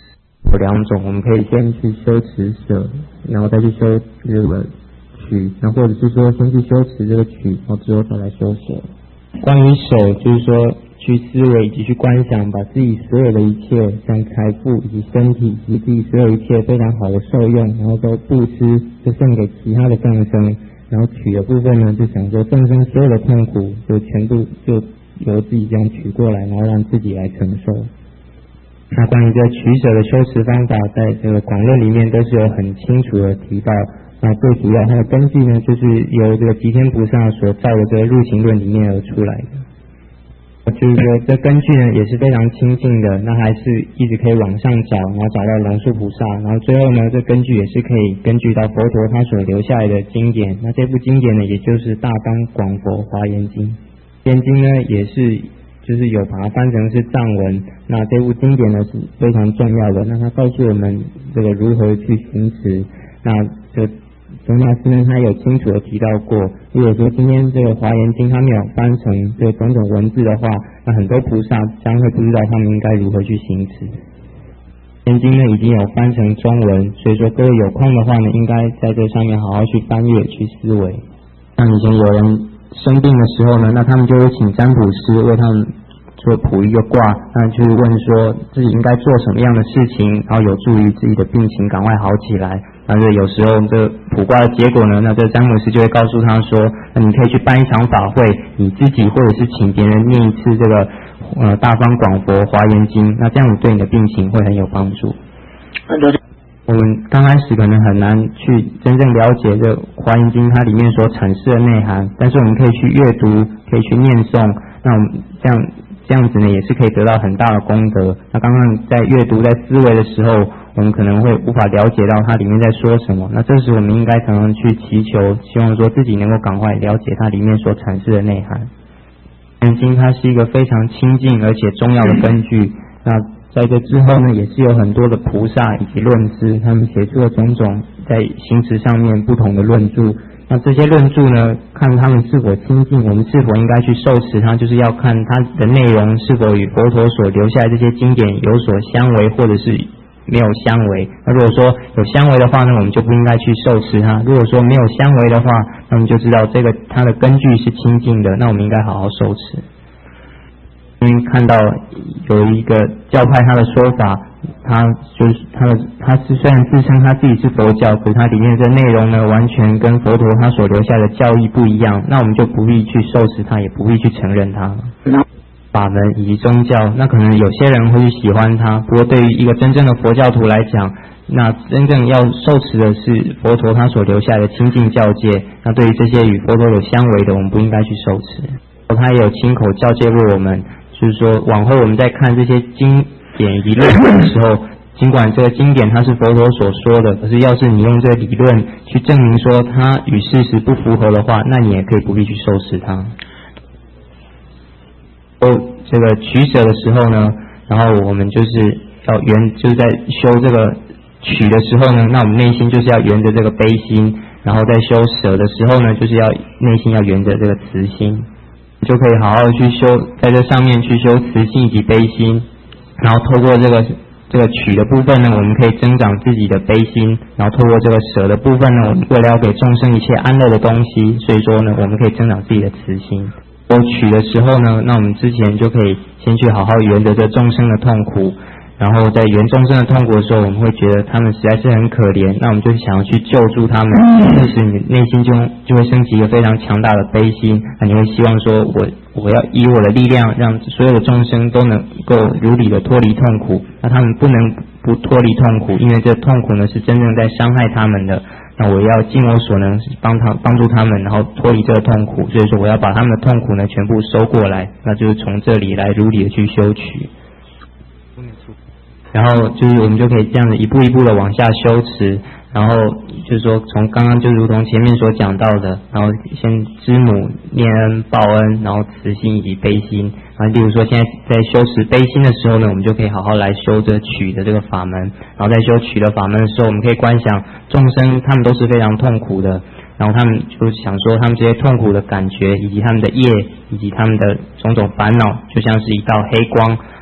有两种，我们可以先去修持舍，然后再去修这个取，然后或者是说先去修持这个取，然后之后再来修舍。关于舍，就是说去思维以及去观想，把自己所有的一切，像财富以及身体以及自己所有一切非常好的受用，然后都布施，就送给其他的众生。然后取的部分呢，就想说众生所有的痛苦，就全部就由自己这样取过来，然后让自己来承受。那关于这取舍的修持方法，在这个广论里面都是有很清楚的提到。那最主要它的根据呢，就是由这个吉天菩萨所造的这个入行论里面而出来的。就是说这根据呢也是非常亲近的，那还是一直可以往上找，然后找到龙树菩萨，然后最后呢这根据也是可以根据到佛陀他所留下来的经典。那这部经典呢，也就是大方广佛华严经。华严经呢也是就是有把它翻成是藏文，那这部经典呢是非常重要的，那它告诉我们这个如何去行持。那这宗大师呢，他有清楚的提到过，如果说今天这个华严经他没有翻成这种种文字的话，那很多菩萨将会不知道他们应该如何去行持。华严经呢已经有翻成中文，所以说各位有空的话呢，应该在这上面好好去翻阅去思维。像以前有人生病的时候呢，那他们就会请占卜师为他们做卜一个卦，那就是问说自己应该做什么样的事情，然后有助于自己的病情赶快好起来。但是有时候这卜卦的结果呢，那这占卜师就会告诉他说，那你可以去办一场法会，你自己或者是请别人念一次这个大方广佛华严经，那这样子对你的病情会很有帮助。我们刚开始可能很难去真正了解这华严经它里面所阐释的内涵，但是我们可以去阅读，可以去念诵，那我们这样子呢也是可以得到很大的功德。那刚刚在阅读在思维的时候，我们可能会无法了解到它里面在说什么，那这时我们应该常常去祈求，希望说自己能够赶快了解它里面所阐释的内涵。华严经它是一个非常亲近而且重要的根据，那在这之后呢，也是有很多的菩萨以及论师，他们写出了种种在行持上面不同的论著。那这些论著呢，看他们是否亲近，我们是否应该去受持它，就是要看它的内容是否与佛陀所留下的这些经典有所相违，或者是没有相违。那如果说有相违的话呢，我们就不应该去受持它；如果说没有相违的话，那我们就知道这个它的根据是亲近的，那我们应该好好受持。看到有一个教派他的说法，他是虽然自称他自己是佛教，可是他里面的内容呢完全跟佛陀他所留下的教义不一样，那我们就不必去受持它，也不必去承认它。法门以及宗教，那可能有些人会去喜欢它，不过对于一个真正的佛教徒来讲，那真正要受持的是佛陀他所留下的清净教戒，那对于这些与佛陀有相违的，我们不应该去受持。他也有亲口教诫过我们，就是说往后我们在看这些经典以及论文的时候，尽管这个经典它是佛陀所说的，可是要是你用这个理论去证明说它与事实不符合的话，那你也可以不必去受持它。这个取舍的时候呢，然后我们就是就是在修这个取的时候呢，那我们内心就是要沿着这个悲心，然后在修舍的时候呢，就是要内心要沿着这个慈心，就可以好好去修，在这上面去修慈心以及悲心，然后透过这个取的部分呢，我们可以增长自己的悲心，然后透过这个舍的部分呢，我们为了要给众生一切安乐的东西，所以说呢，我们可以增长自己的慈心。取的时候呢，那我们之前就可以先去好好圆着这众生的痛苦，然后在圆众生的痛苦的时候，我们会觉得他们实在是很可怜，那我们就想要去救助他们，这时你内心就会升起一个非常强大的悲心，那你会希望说我要以我的力量让所有的众生都能够如理的脱离痛苦，那他们不能不脱离痛苦，因为这痛苦呢是真正在伤害他们的，那我要尽我所能帮助他们，然后脱离这个痛苦，所以说我要把他们的痛苦呢全部收过来，那就是从这里来如理的去修取，然后就是我们就可以这样子一步一步的往下修持，然后就是说从刚刚就如同前面所讲到的，然后先知母念恩报恩，然后慈心以及悲心，然后例如说现在在修持悲心的时候呢，我们就可以好好来修这取的这个法门，然后在修取的法门的时候，我们可以观想众生他们都是非常痛苦的，然后他们就想说他们这些痛苦的感觉以及他们的业以及他们的种种烦恼就像是一道黑光，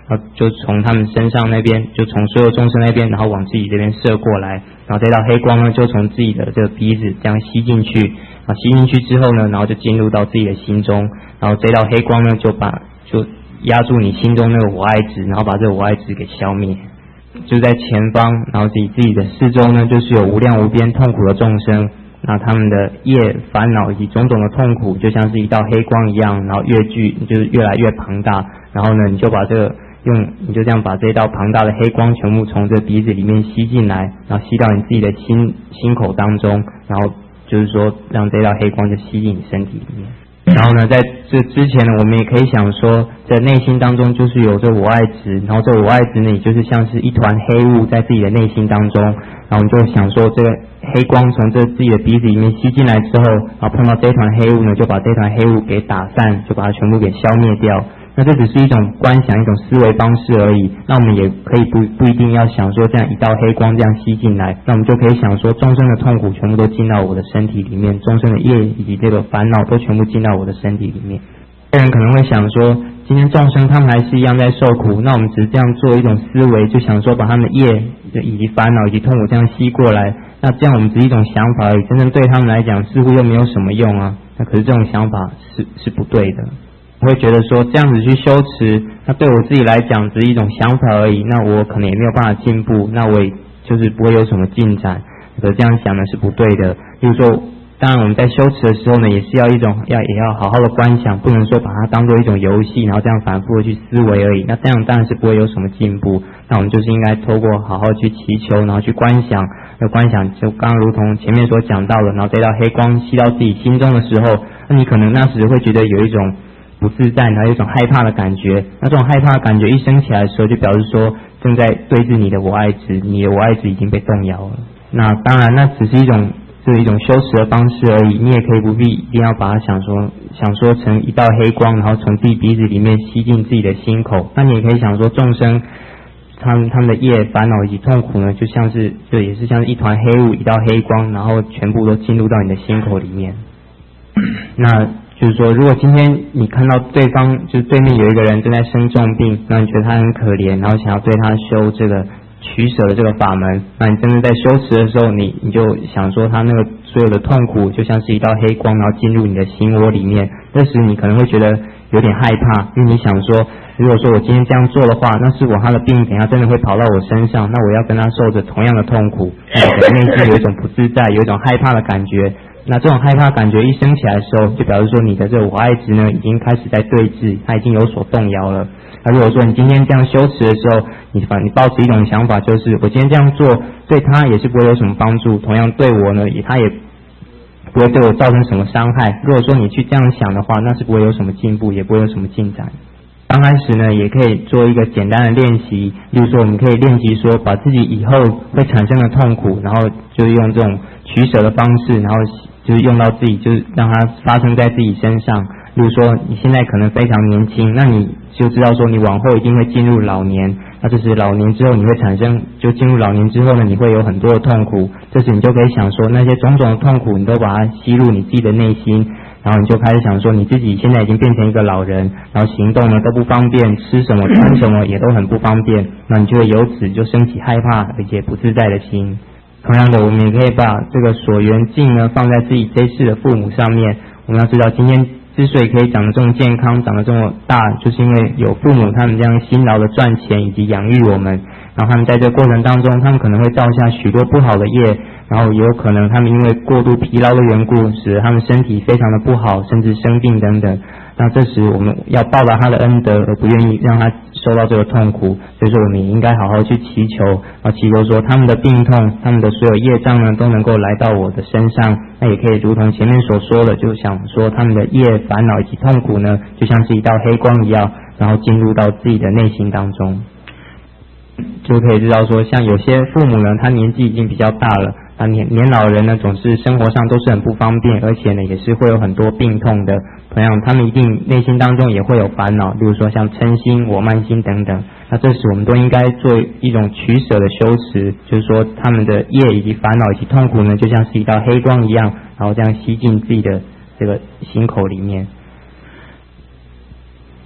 然后就从他们身上那边，就从所有众生那边，然后往自己这边射过来，然后这道黑光呢就从自己的这个鼻子这样吸进去，然后吸进去之后呢，然后就进入到自己的心中，然后这道黑光呢就压住你心中那个我爱值，然后把这个我爱值给消灭。就在前方，然后自己的四周呢，就是有无量无边痛苦的众生，那他们的业烦恼以及种种的痛苦，就像是一道黑光一样，然后就是越来越庞大。然后呢，你就这样把这道庞大的黑光全部从这鼻子里面吸进来，然后吸到你自己的心口当中，然后就是说让这道黑光就吸进你身体里面。然后呢，在这之前呢，我们也可以想说，在内心当中就是有这我爱值，然后这我爱值呢，也就是像是一团黑雾在自己的内心当中，然后我们就想说，这个黑光从自己的鼻子里面吸进来之后，然后碰到这团黑雾呢，就把这团黑雾给打散，就把它全部给消灭掉。那这只是一种观想，一种思维方式而已。那我们也可以不一定要想说这样一道黑光这样吸进来，那我们就可以想说众生的痛苦全部都进到我的身体里面，众生的业以及这个烦恼都全部进到我的身体里面。有人可能会想说，今天众生他们还是一样在受苦，那我们只是这样做一种思维，就想说把他们的业以及烦恼以及痛苦这样吸过来，那这样我们只是一种想法而已，真正对他们来讲似乎又没有什么用啊。那可是这种想法是不对的。我会觉得说这样子去修持，那对我自己来讲只是一种想法而已，那我可能也没有办法进步，那我也就是不会有什么进展。可这样想的是不对的。比如说，当然我们在修持的时候呢，也是要也要好好的观想，不能说把它当做一种游戏，然后这样反复的去思维而已。那这样当然是不会有什么进步。那我们就是应该透过好好去祈求，然后去观想，观想就刚刚如同前面所讲到的，然后这道黑光吸到自己心中的时候，那你可能那时会觉得有一种不自在，然后有一种害怕的感觉。那这种害怕的感觉一升起来的时候，就表示说正在对峙你的我爱值，你的我爱值已经被动摇了。那当然，那只是一种修持的方式而已。你也可以不必一定要把它想说成一道黑光，然后从自己鼻子里面吸进自己的心口。那你也可以想说，众生他们的业烦恼以及痛苦呢，就也是像是一团黑雾，一道黑光，然后全部都进入到你的心口里面。那就是说，如果今天你看到对方就是对面有一个人正在生重病，那你觉得他很可怜，然后想要对他修这个取舍的这个法门，那你真的在修持的时候，你就想说他那个所有的痛苦就像是一道黑光，然后进入你的心窝里面。这时你可能会觉得有点害怕，因为你想说，如果说我今天这样做的话，那是否他的病等下真的会跑到我身上，那我要跟他受着同样的痛苦，那我的内心有一种不自在，有一种害怕的感觉。那这种害怕感觉一升起来的时候，就表示说你的这个我爱值呢，已经开始在对峙，它已经有所动摇了。那如果说你今天这样修持的时候，你抱持一种想法，就是我今天这样做对他也是不会有什么帮助，同样对我呢，他也不会对我造成什么伤害。如果说你去这样想的话，那是不会有什么进步，也不会有什么进展。刚开始呢，也可以做一个简单的练习，例如说我们可以练习说，把自己以后会产生的痛苦，然后就是用这种取舍的方式，然后就是用到自己，就是让它发生在自己身上。例如说你现在可能非常年轻，那你就知道说你往后一定会进入老年，那这时老年之后你会就进入老年之后呢，你会有很多的痛苦。这时你就可以想说，那些种种的痛苦你都把它吸入你自己的内心，然后你就开始想说，你自己现在已经变成一个老人，然后行动呢都不方便，吃什么穿什么也都很不方便，那你就会由此就升起害怕而且不自在的心。同样的，我们也可以把这个所缘境呢放在自己这世的父母上面。我们要知道，今天之所以可以长得这么健康，长得这么大，就是因为有父母他们这样辛劳的赚钱以及养育我们，然后他们在这个过程当中，他们可能会造下许多不好的业，然后也有可能他们因为过度疲劳的缘故，使得他们身体非常的不好，甚至生病等等。那这时我们要报答他的恩德，而不愿意让他受到这个痛苦，所以说我们也应该好好去祈求，然后祈求说他们的病痛，他们的所有业障呢，都能够来到我的身上。那也可以如同前面所说的，就想说他们的业烦恼以及痛苦呢，就像是一道黑光一样，然后进入到自己的内心当中。就可以知道说，像有些父母呢，他年纪已经比较大了，那年老人呢，总是生活上都是很不方便，而且呢也是会有很多病痛的。同样他们一定内心当中也会有烦恼，比如说像嗔心、我慢心等等。那这时我们都应该做一种取舍的修持，就是说他们的业以及烦恼以及痛苦呢，就像是一道黑光一样，然后这样吸进自己的这个心口里面。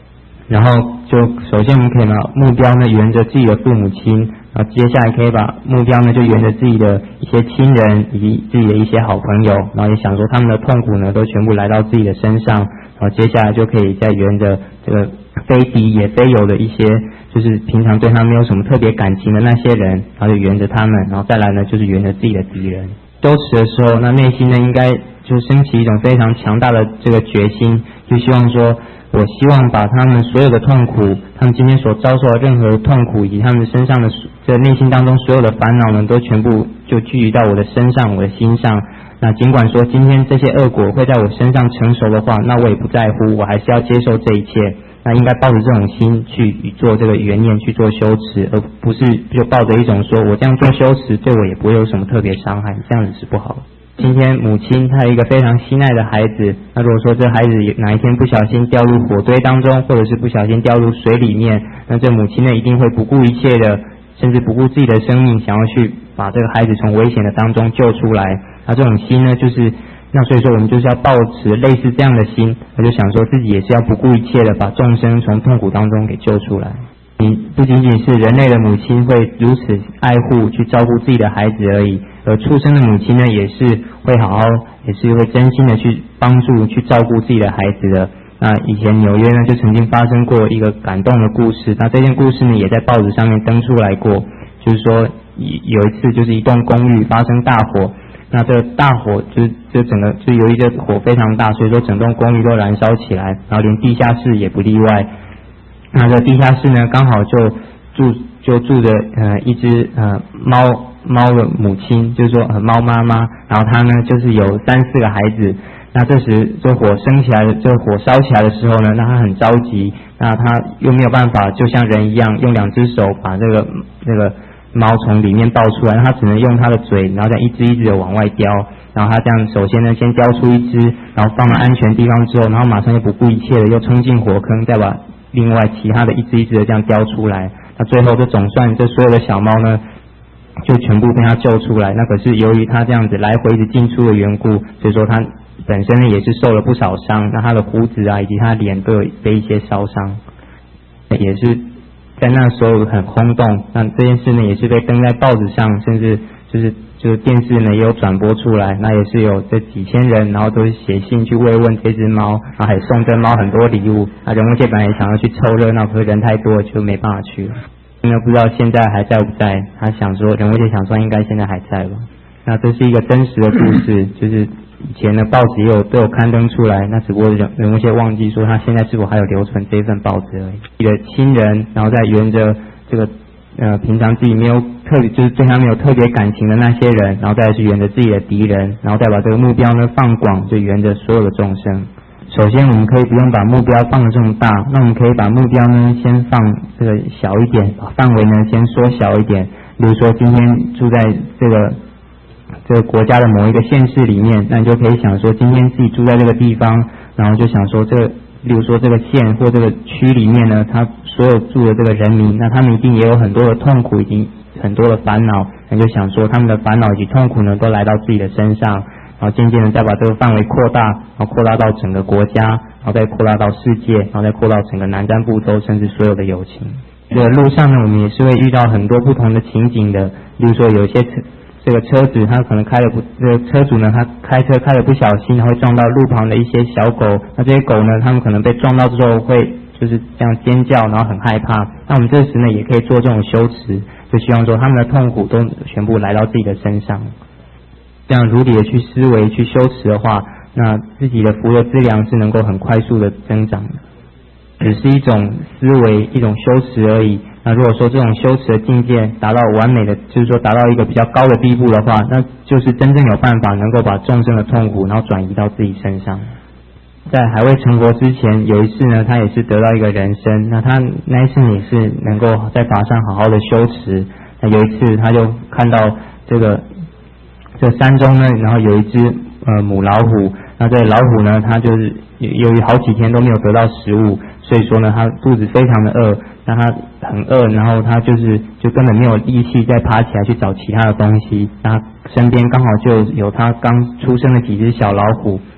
然后就首先我们可以把目标呢沿着自己的父母亲，然后接下来可以把目标呢就沿着自己的一些亲人以及自己的一些好朋友，然后也想说他们的痛苦呢都全部来到自己的身上，然后接下来就可以再沿着这个非敌也非友的一些就是平常对他没有什么特别感情的那些人，然后就沿着他们，然后再来呢就是沿着自己的敌人。羞耻的时候，那内心呢应该就升起一种非常强大的这个决心，就希望说我希望把他们所有的痛苦，他们今天所遭受的任何痛苦，以及他们身上的这内心当中所有的烦恼呢，都全部就聚集到我的身上，我的心上。那尽管说今天这些恶果会在我身上成熟的话，那我也不在乎，我还是要接受这一切。那应该抱着这种心去做这个缘念，去做羞耻，而不是就抱着一种说我这样做羞耻对我也不会有什么特别伤害，这样子是不好的。今天母亲她有一个非常心爱的孩子，那如果说这孩子哪一天不小心掉入火堆当中，或者是不小心掉入水里面，那这母亲呢一定会不顾一切的，甚至不顾自己的生命，想要去把这个孩子从危险的当中救出来。那这种心呢就是那所以说我们就是要抱持类似这样的心，我就想说自己也是要不顾一切的把众生从痛苦当中给救出来。不仅仅是人类的母亲会如此爱护去照顾自己的孩子而已，而畜生的母亲呢也是会好好，也是会真心的去帮助去照顾自己的孩子的。那以前纽约呢就曾经发生过一个感动的故事，那这件故事呢也在报纸上面登出来过，就是说有一次就是一栋公寓发生大火，那这个大火就整个就由于这火非常大，所以说整栋公寓都燃烧起来，然后连地下室也不例外。那这地下室呢刚好就住着一只猫的母亲，就是说猫妈妈，然后她呢就是有3-4个孩子。那这时这火烧起来的时候呢，那她很着急，那她又没有办法就像人一样用2只手把这个猫从里面抱出来，她只能用她的嘴，然后这样一只一只的往外叼，然后她这样首先呢先叼出一只，然后放到安全地方之后，然后马上又不顾一切的又冲进火坑，再把另外其他的一只一只的这样叼出来。那最后这总算这所有的小猫呢就全部被他救出来。那可是由于他这样子来回一直进出的缘故，所以说他本身呢也是受了不少伤，那他的胡子啊以及他的脸都有被一些烧伤，也是在那时候很轰动。那这件事呢也是被登在报纸上，甚至就是电视呢也有转播出来，那也是有这几千人，然后都是写信去慰问这只猫，然后还送这猫很多礼物。那人物界本来也想要去凑热闹，可是人太多就没办法去了。因为不知道现在还在不在，他想说人物界想说应该现在还在吧。那这是一个真实的故事，就是以前的报纸都有刊登出来，那只不过人物界忘记说他现在是否还有留存这份报纸而已。你的亲人，然后再沿着这个平常自己没有特别就是对他没有特别感情的那些人，然后再是沿着自己的敌人，然后再把这个目标呢放广，就沿着所有的众生。首先我们可以不用把目标放得这么大，那我们可以把目标呢先放这个小一点，把范围呢先缩小一点。比如说今天住在这个国家的某一个县市里面，那你就可以想说今天自己住在这个地方，然后就想说例如说这个县或这个区里面呢，他所有住的这个人民，那他们一定也有很多的痛苦，以及很多的烦恼，那就想说他们的烦恼以及痛苦呢都来到自己的身上，然后渐渐的再把这个范围扩大，然后扩大到整个国家，然后再扩大到世界，然后再扩大整个南瞻部洲，甚至所有的友情。这个路上呢我们也是会遇到很多不同的情景的，例如说有些这个车子他可能这个车主呢他开车开得不小心，然后会撞到路旁的一些小狗，那这些狗呢他们可能被撞到之后会就是这样尖叫，然后很害怕。那我们这时呢也可以做这种修持，就希望说他们的痛苦都全部来到自己的身上。这样如理的去思维去修持的话，那自己的福德资粮是能够很快速的增长的。只是一种思维一种修持而已。那如果说这种修持的境界达到完美的，就是说达到一个比较高的地步的话，那就是真正有办法能够把众生的痛苦然后转移到自己身上。在还未成佛之前，有一次呢他也是得到一个人生，那他那一次也是能够在法上好好的修持。那有一次他就看到这山中呢，然后有一只母老虎，那这老虎呢它就是由于好几天都没有得到食物，所以说呢它肚子非常的饿，那它很饿，然后它就根本没有力气再爬起来去找其他的东西。那身边刚好就有它刚出生的几只小老虎，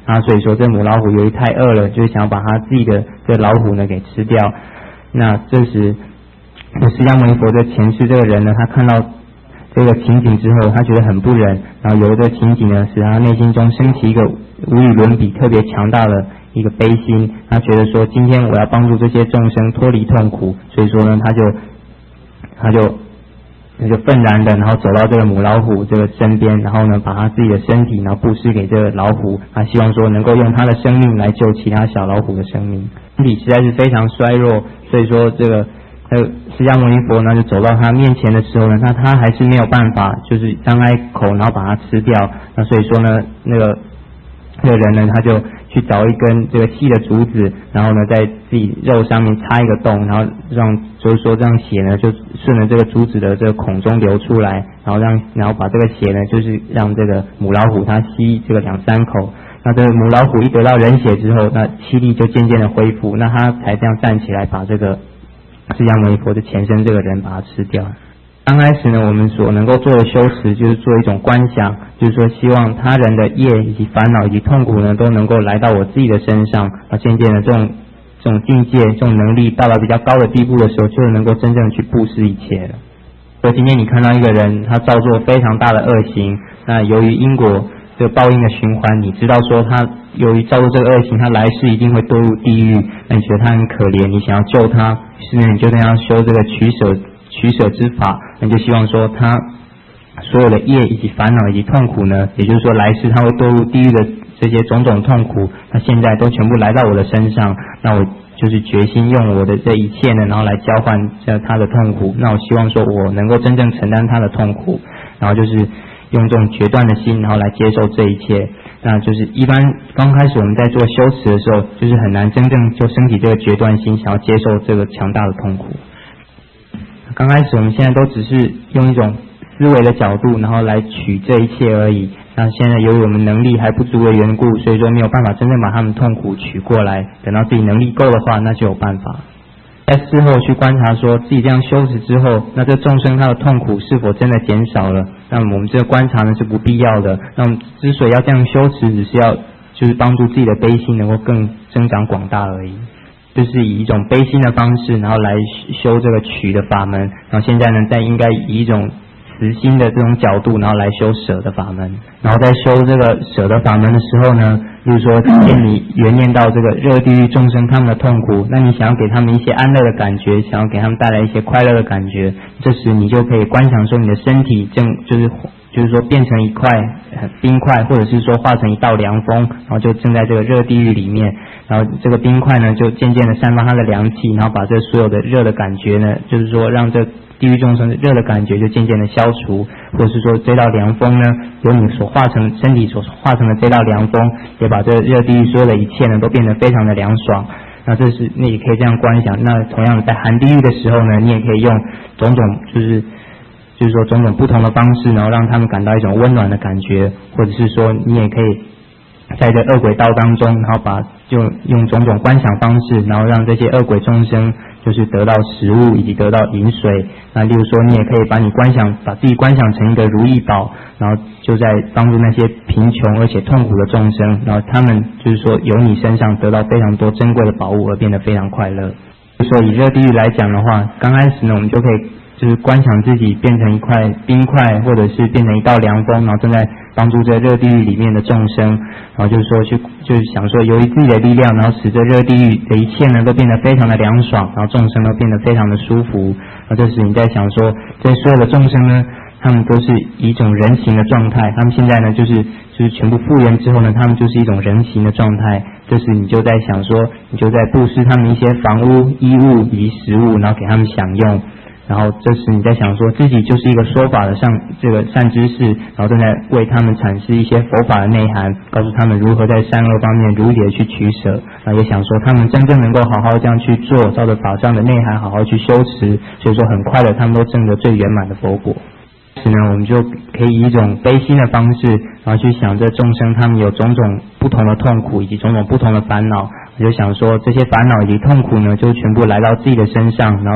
所以说这母老虎由于太饿了，就是想要把它自己的这老虎呢给吃掉。那这时释迦牟尼佛的前世这个人呢，他看到这个情景之后，他觉得很不忍，然后由这情景呢，使他内心中升起一个无与伦比特别强大的一个悲心。他觉得说，今天我要帮助这些众生脱离痛苦，所以说呢，他就愤然的，然后走到这个母老虎这个身边，然后呢，把他自己的身体，然后布施给这个老虎。他希望说能够用他的生命来救其他小老虎的生命。身体实在是非常衰弱，所以说这个释迦牟尼佛呢就走到他面前的时候呢，他还是没有办法，就是张开口，然后把它吃掉。那所以说呢，那个人呢，他就去找一根这个细的竹子，然后呢，在自己肉上面插一个洞，然后就是说这样血呢就顺着这个竹子的这个孔中流出来，然后把这个血呢，就是让这个母老虎它吸这个2-3口。那这个母老虎一得到人血之后，那气力就渐渐的恢复，那它才这样站起来，把这个释迦牟尼佛的前身这个人把它吃掉。刚开始呢，我们所能够做的修持就是做一种观想，就是说希望他人的业以及烦恼以及痛苦呢都能够来到我自己的身上。渐渐的这种境界、这种能力到了比较高的地步的时候，就能够真正去布施一切了。所以今天你看到一个人他造作非常大的恶行，那由于因果这个报应的循环，你知道说他由于造作这个恶行，他来世一定会堕入地狱，那你觉得他很可怜，你想要救他，于是呢你就跟他修这个取舍之法，你就希望说他所有的业以及烦恼以及痛苦呢，也就是说来世他会堕入地狱的这些种种痛苦，那现在都全部来到我的身上，那我就是决心用我的这一切呢，然后来交换他的痛苦。那我希望说我能够真正承担他的痛苦，然后就是用这种决断的心，然后来接受这一切。那就是一般刚开始我们在做修持的时候，就是很难真正就升起这个决断心，想要接受这个强大的痛苦。刚开始我们现在都只是用一种思维的角度，然后来取这一切而已。那现在由于我们能力还不足的缘故，所以说没有办法真正把他们痛苦取过来。等到自己能力够的话，那就有办法。在事后去观察说自己这样修持之后，那这众生他的痛苦是否真的减少了？那么我们这个观察呢是不必要的。那我们之所以要这样修持，只是要就是帮助自己的悲心能够更增长广大而已。就是以一种悲心的方式，然后来修这个取的法门。然后现在呢，再应该以一种慈心的这种角度，然后来修舍的法门。然后在修这个舍的法门的时候呢，比如说今天你缘念到这个热地狱众生他们的痛苦，那你想要给他们一些安乐的感觉，想要给他们带来一些快乐的感觉，这时你就可以观想说你的身体就是说变成一块冰块，或者是说化成一道凉风，然后就正在这个热地狱里面，然后这个冰块呢就渐渐的散发它的凉气，然后把这所有的热的感觉呢，就是说让这地狱众生的热的感觉就渐渐的消除，或者是说这道凉风呢，由你身体所化成的这道凉风，也把这热地狱所有的一切呢都变得非常的凉爽。那你也可以这样观想。那同样的在寒地狱的时候呢，你也可以用种种就是说种种不同的方式，然后让他们感到一种温暖的感觉，或者是说你也可以在这恶鬼道当中，然后就用种种观想方式，然后让这些恶鬼众生就是得到食物以及得到饮水。那例如说你也可以把自己观想成一个如意宝，然后就在帮助那些贫穷而且痛苦的众生，然后他们就是说由你身上得到非常多珍贵的宝物而变得非常快乐。所以说以热地狱来讲的话，刚开始呢我们就可以就是观想自己变成一块冰块，或者是变成一道凉风，然后正在帮助这热地狱里面的众生，然后就是说就是想说由于自己的力量，然后使这热地狱的一切呢都变得非常的凉爽，然后众生都变得非常的舒服。这时你在想说这所有的众生呢，他们都是一种人形的状态，他们现在呢就是全部复原之后呢，他们就是一种人形的状态。这时你就在想说，你就在布施他们一些房屋、衣物以及食物，然后给他们享用。然后这时你在想说自己就是一个说法的这个善知识，然后正在为他们阐释一些佛法的内涵，告诉他们如何在善恶方面如理的去取舍。也想说他们真正能够好好这样去做，照着法上的内涵好好去修持，所以说很快的他们都证得最圆满的佛果。此呢，我们就可以以一种悲心的方式，然后去想这众生他们有种种不同的痛苦以及种种不同的烦恼。我就想说这些烦恼以及痛苦呢，就全部来到自己的身上，然后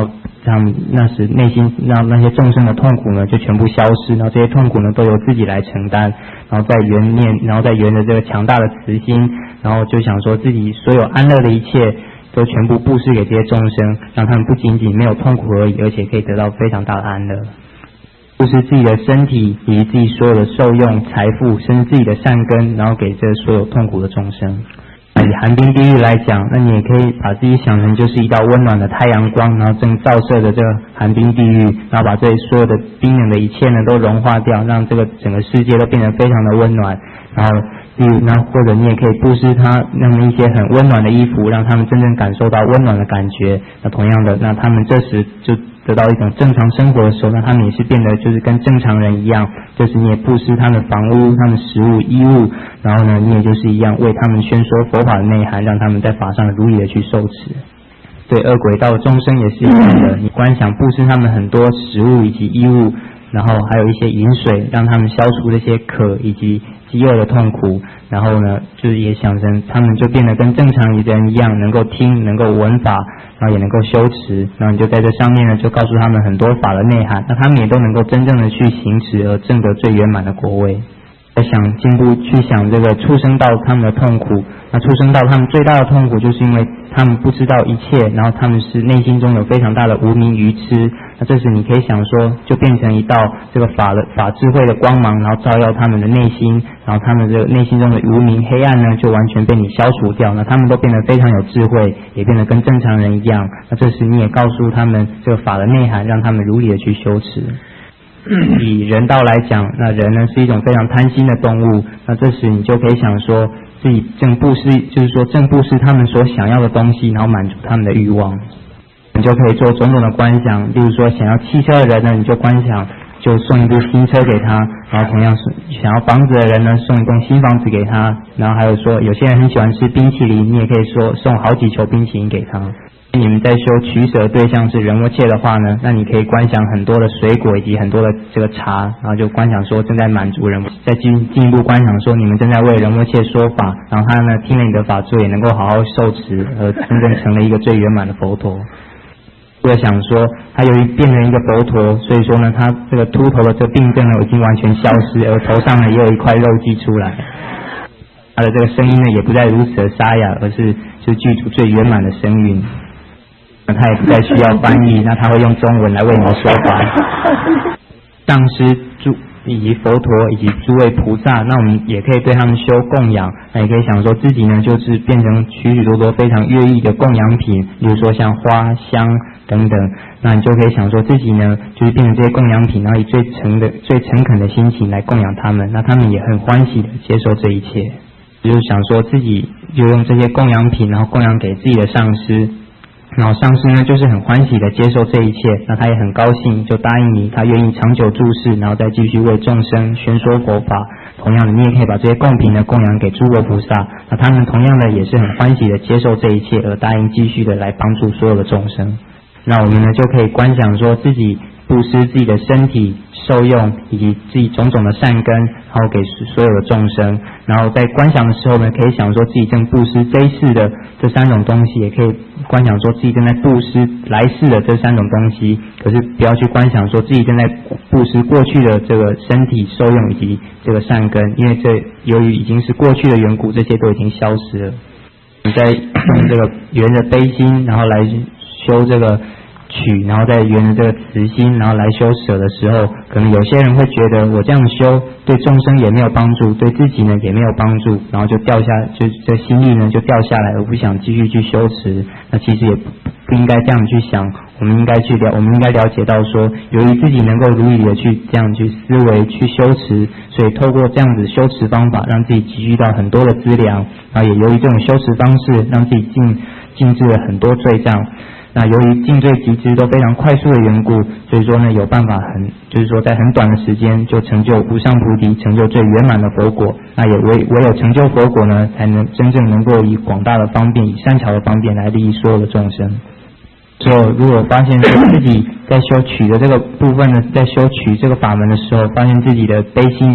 他们那时内心让那些众生的痛苦呢就全部消失，然后这些痛苦呢都由自己来承担，然后再圆着这个强大的慈心，然后就想说自己所有安乐的一切都全部布施给这些众生，让他们不仅仅没有痛苦而已，而且可以得到非常大的安乐。布施自己的身体以及自己所有的受用财富，甚至自己的善根，然后给这所有痛苦的众生。以寒冰地狱来讲，那你也可以把自己想成就是一道温暖的太阳光，然后正照射着这个寒冰地狱，然后把这所有的冰冷的一切呢都融化掉，让这个整个世界都变得非常的温暖。然后或者你也可以布施他那么一些很温暖的衣服，让他们真正感受到温暖的感觉。那同样的，那他们这时就得到一种正常生活的时候，那他们也是变得就是跟正常人一样，就是你也布施他们房屋、他们食物、衣物，然后呢，你也就是一样为他们宣说佛法的内涵，让他们在法上如理的去受持。对恶鬼道众生也是一样的，你观想布施他们很多食物以及衣物，然后还有一些饮水，让他们消除这些渴以及饥饿的痛苦，然后呢，就是也想成他们就变得跟正常人一样，能够听，能够闻法，然后也能够修持，然后你就在这上面呢，就告诉他们很多法的内涵，那他们也都能够真正的去行持而证得最圆满的果位。想进一步去想这个畜生道他们的痛苦，那畜生道他们最大的痛苦就是因为他们不知道一切，然后他们是内心中有非常大的无明愚痴，那这时你可以想说就变成一道这个法智慧的光芒，然后照耀他们的内心，然后他们这个内心中的无明黑暗呢就完全被你消除掉，那他们都变得非常有智慧，也变得跟正常人一样，那这时你也告诉他们这个法的内涵，让他们如理的去修持。以人道来讲，那人呢是一种非常贪心的动物，那这时你就可以想说自己正布施，就是说正布施他们所想要的东西，然后满足他们的欲望。你就可以做种种的观想，例如说想要汽车的人呢，你就观想就送一部新车给他，然后同样是想要房子的人呢，送一栋新房子给他，然后还有说有些人很喜欢吃冰淇淋，你也可以说送好几球冰淇淋给他。你们在修取舍对象是仁波切的话呢，那你可以观想很多的水果以及很多的这个茶，然后就观想说正在满足仁波切，再进一步观想说你们正在为仁波切说法，然后他呢听了你的法之后也能够好好受持，而真正成了一个最圆满的佛陀。我想说他由于变成一个佛陀，所以说呢他这个秃头的这个病症呢已经完全消失，而头上呢也有一块肉际出来，他的这个声音呢也不再如此的沙哑，而是就具足最圆满的声韵。他也不再需要翻译，那他会用中文来为你们说法。上师以及佛陀以及诸位菩萨，那我们也可以对他们修供养，那也可以想说自己呢就是变成许许多多非常悦意的供养品，例如说像花香等等，那你就可以想说自己呢就是变成这些供养品，然后以最诚恳的心情来供养他们，那他们也很欢喜的接受这一切，就是想说自己就用这些供养品，然后供养给自己的上师。然后上师呢就是很欢喜的接受这一切，那他也很高兴，就答应你，他愿意长久住世，然后再继续为众生宣说佛法。同样的，你也可以把这些供品呢供养给诸佛菩萨，那他们同样的也是很欢喜的接受这一切，而答应继续的来帮助所有的众生。那我们呢就可以观想说自己布施自己的身体受用以及自己种种的善根，然后给所有的众生，然后在观想的时候呢可以想说自己正布施这一世的这三种东西，也可以观想说自己正在布施来世的这三种东西，可是不要去观想说自己正在布施过去的这个身体受用以及这个善根，因为这由于已经是过去的缘故，这些都已经消失了。你在用这个圆着悲心，然后来修这个取，然后再沿着这个慈心，然后来修舍的时候，可能有些人会觉得我这样修对众生也没有帮助，对自己呢也没有帮助，然后就掉下，就这心力呢就掉下来，而不想继续去修持。那其实也不应该这样去想，我们应该了解到说，由于自己能够如理的去这样去思维去修持，所以透过这样子修持方法，让自己积聚到很多的资粮，然后也由于这种修持方式，让自己尽至了很多罪障。那由于尽罪集资都非常快速的缘故，所以说呢有办法就是说在很短的时间就成就无上菩提，成就最圆满的佛果。那也唯有成就佛果呢，才能真正能够以广大的方便，以善巧的方便来利益所有的众生。就如果发现说自己在修取的这个部分呢，在修取这个法门的时候，发现自己的悲心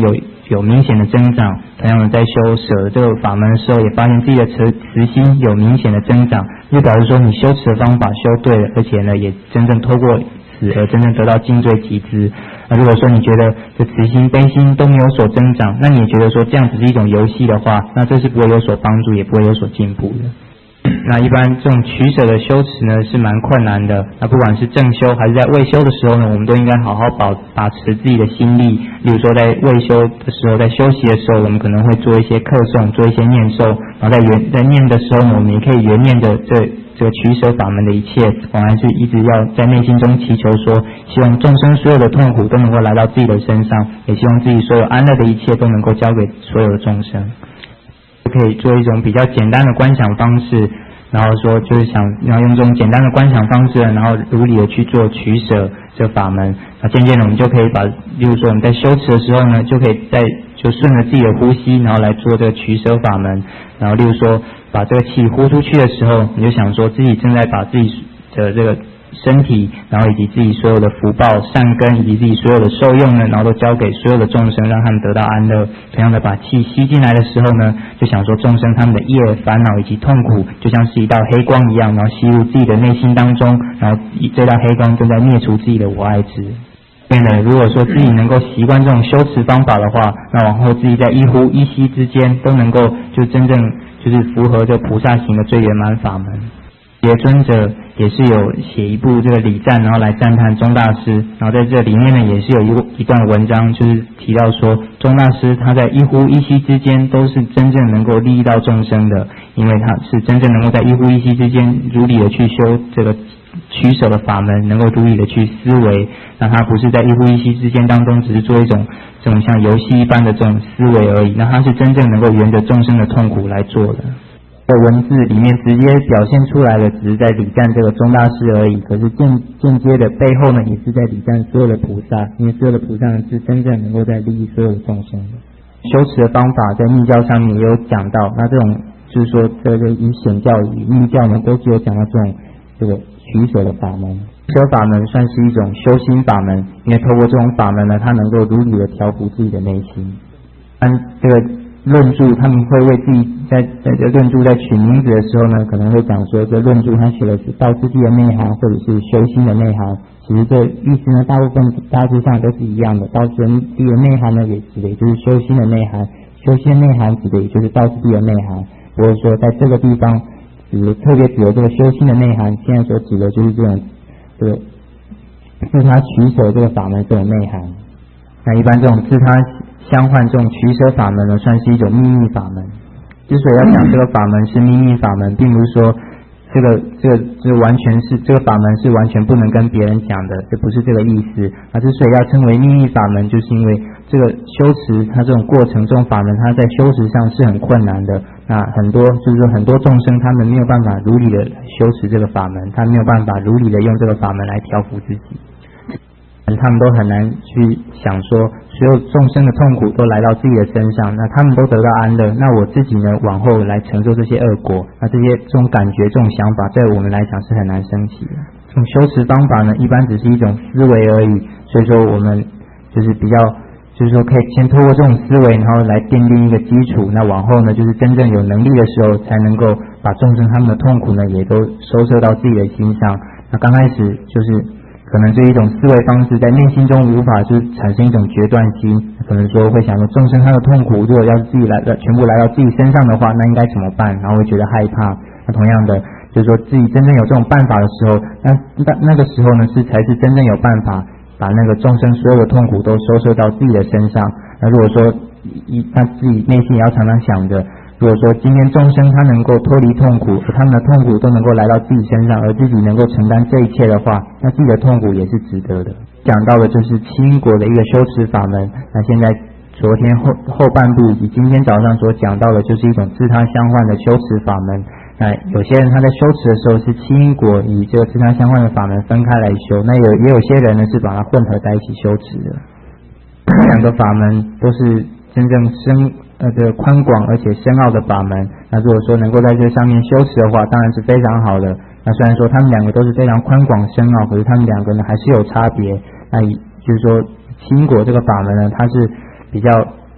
有明显的增长。同样的，在修舍这个法门的时候，也发现自己的慈心有明显的增长，就表示说你修持的方法修对了，而且呢，也真正透过此而真正得到尽罪集资。那如果说你觉得这慈心悲心都没有所增长，那你也觉得说这样只是一种游戏的话，那这是不会有所帮助，也不会有所进步的。那一般这种取舍的修持呢是蛮困难的，那不管是正修还是在未修的时候呢，我们都应该好好把持自己的心力。例如说在未修的时候，在休息的时候，我们可能会做一些课诵，做一些念诵，然后在念的时候呢，我们也可以原念着这个取舍法门的一切，我还是一直要在内心中祈求说，希望众生所有的痛苦都能够来到自己的身上，也希望自己所有安乐的一切都能够交给所有的众生。可以做一种比较简单的观想方式，然后说就是要用这种简单的观想方式，然后如理的去做取舍这个法门。那渐渐的我们就可以例如说我们在修持的时候呢，就可以就顺着自己的呼吸，然后来做这个取舍法门。然后例如说把这个气呼出去的时候，你就想说自己正在把自己的这个身体，然后以及自己所有的福报善根，以及自己所有的受用呢，然后都交给所有的众生，让他们得到安乐。同样的，把气吸进来的时候呢，就想说众生他们的业烦恼以及痛苦就像是一道黑光一样，然后吸入自己的内心当中，然后这道黑光正在灭除自己的我爱执。如果说自己能够习惯这种修持方法的话，那往后自己在一呼一吸之间都能够就真正就是符合这菩萨行的最圆满法门。尊者也是有写一部这个礼赞，然后来赞叹宗大师。然后在这里面呢，也是有一段文章，就是提到说，宗大师他在一呼一吸之间都是真正能够利益到众生的，因为他是真正能够在一呼一吸之间如理的去修这个取舍的法门，能够如理的去思维。那他不是在一呼一吸之间当中只是做一种这种像游戏一般的这种思维而已，那他是真正能够沿着众生的痛苦来做的。在文字里面直接表现出来的只是在礼赞这个宗大师而已，可是间接的背后呢，也是在礼赞所有的菩萨，因为所有的菩萨是真正能够在利益所有的众生的。修持的方法在密教上面也有讲到，那这种就是说这个与显教与密教呢都是有讲到这个取舍的法门。取舍法门算是一种修心法门，因为透过这种法门呢，它能够如理的调伏自己的内心。这个论著他们会为自己在这论著在取名字的时候呢，可能会讲说这论著他写的是道次第的内涵或者是修心的内涵。其实这意思呢，大部分大致上都是一样的。道次第的内涵呢，也指的也就是修心的内涵；修心的内涵指的也就是道次第的内涵。不过说在这个地方特别指的这个修心的内涵，现在所指的就是这个自他取舍这个法门这种内涵。那一般这种自他相换这种取舍法门呢，算是一种秘密法门。之所以要讲这个法门是秘密法门，并不是说这完全是这个法门是完全不能跟别人讲的，这不是这个意思。之所以要称为秘密法门，就是因为这个修持它这种过程，这种法门它在修持上是很困难的。那很多众生他们没有办法如理的修持这个法门，他没有办法如理的用这个法门来调伏自己。他们都很难去想说所有众生的痛苦都来到自己的身上，那他们都得到安乐，那我自己呢往后来承受这些恶果，那这种感觉这种想法在我们来讲是很难升起的。这种修持方法呢一般只是一种思维而已，所以说我们就是比较就是说可以先透过这种思维，然后来奠定一个基础，那往后呢就是真正有能力的时候才能够把众生他们的痛苦呢也都收摄到自己的心上。那刚开始就是可能这一种思维方式在内心中无法就是产生一种决断心，可能说会想说众生他的痛苦如果要是自己全部来到自己身上的话，那应该怎么办，然后会觉得害怕。那同样的就是说自己真正有这种办法的时候，那个时候呢才是真正有办法把那个众生所有的痛苦都收摄到自己的身上。那如果说他自己内心也要常常想着，如果说今天众生他能够脱离痛苦，而他们的痛苦都能够来到自己身上，而自己能够承担这一切的话，那自己的痛苦也是值得的。讲到的就是七因果的一个修持法门。那现在昨天后半部以及今天早上所讲到的就是一种自他相换的修持法门。那有些人他在修持的时候是七因果以这个自他相换的法门分开来修，那也有些人呢是把它混合在一起修持的。两个法门都是真正宽广而且深奥的法门。那如果说能够在这上面修持的话，当然是非常好的。那虽然说他们两个都是非常宽广深奥，可是他们两个呢还是有差别。那就是说七因果这个法门呢，它是比较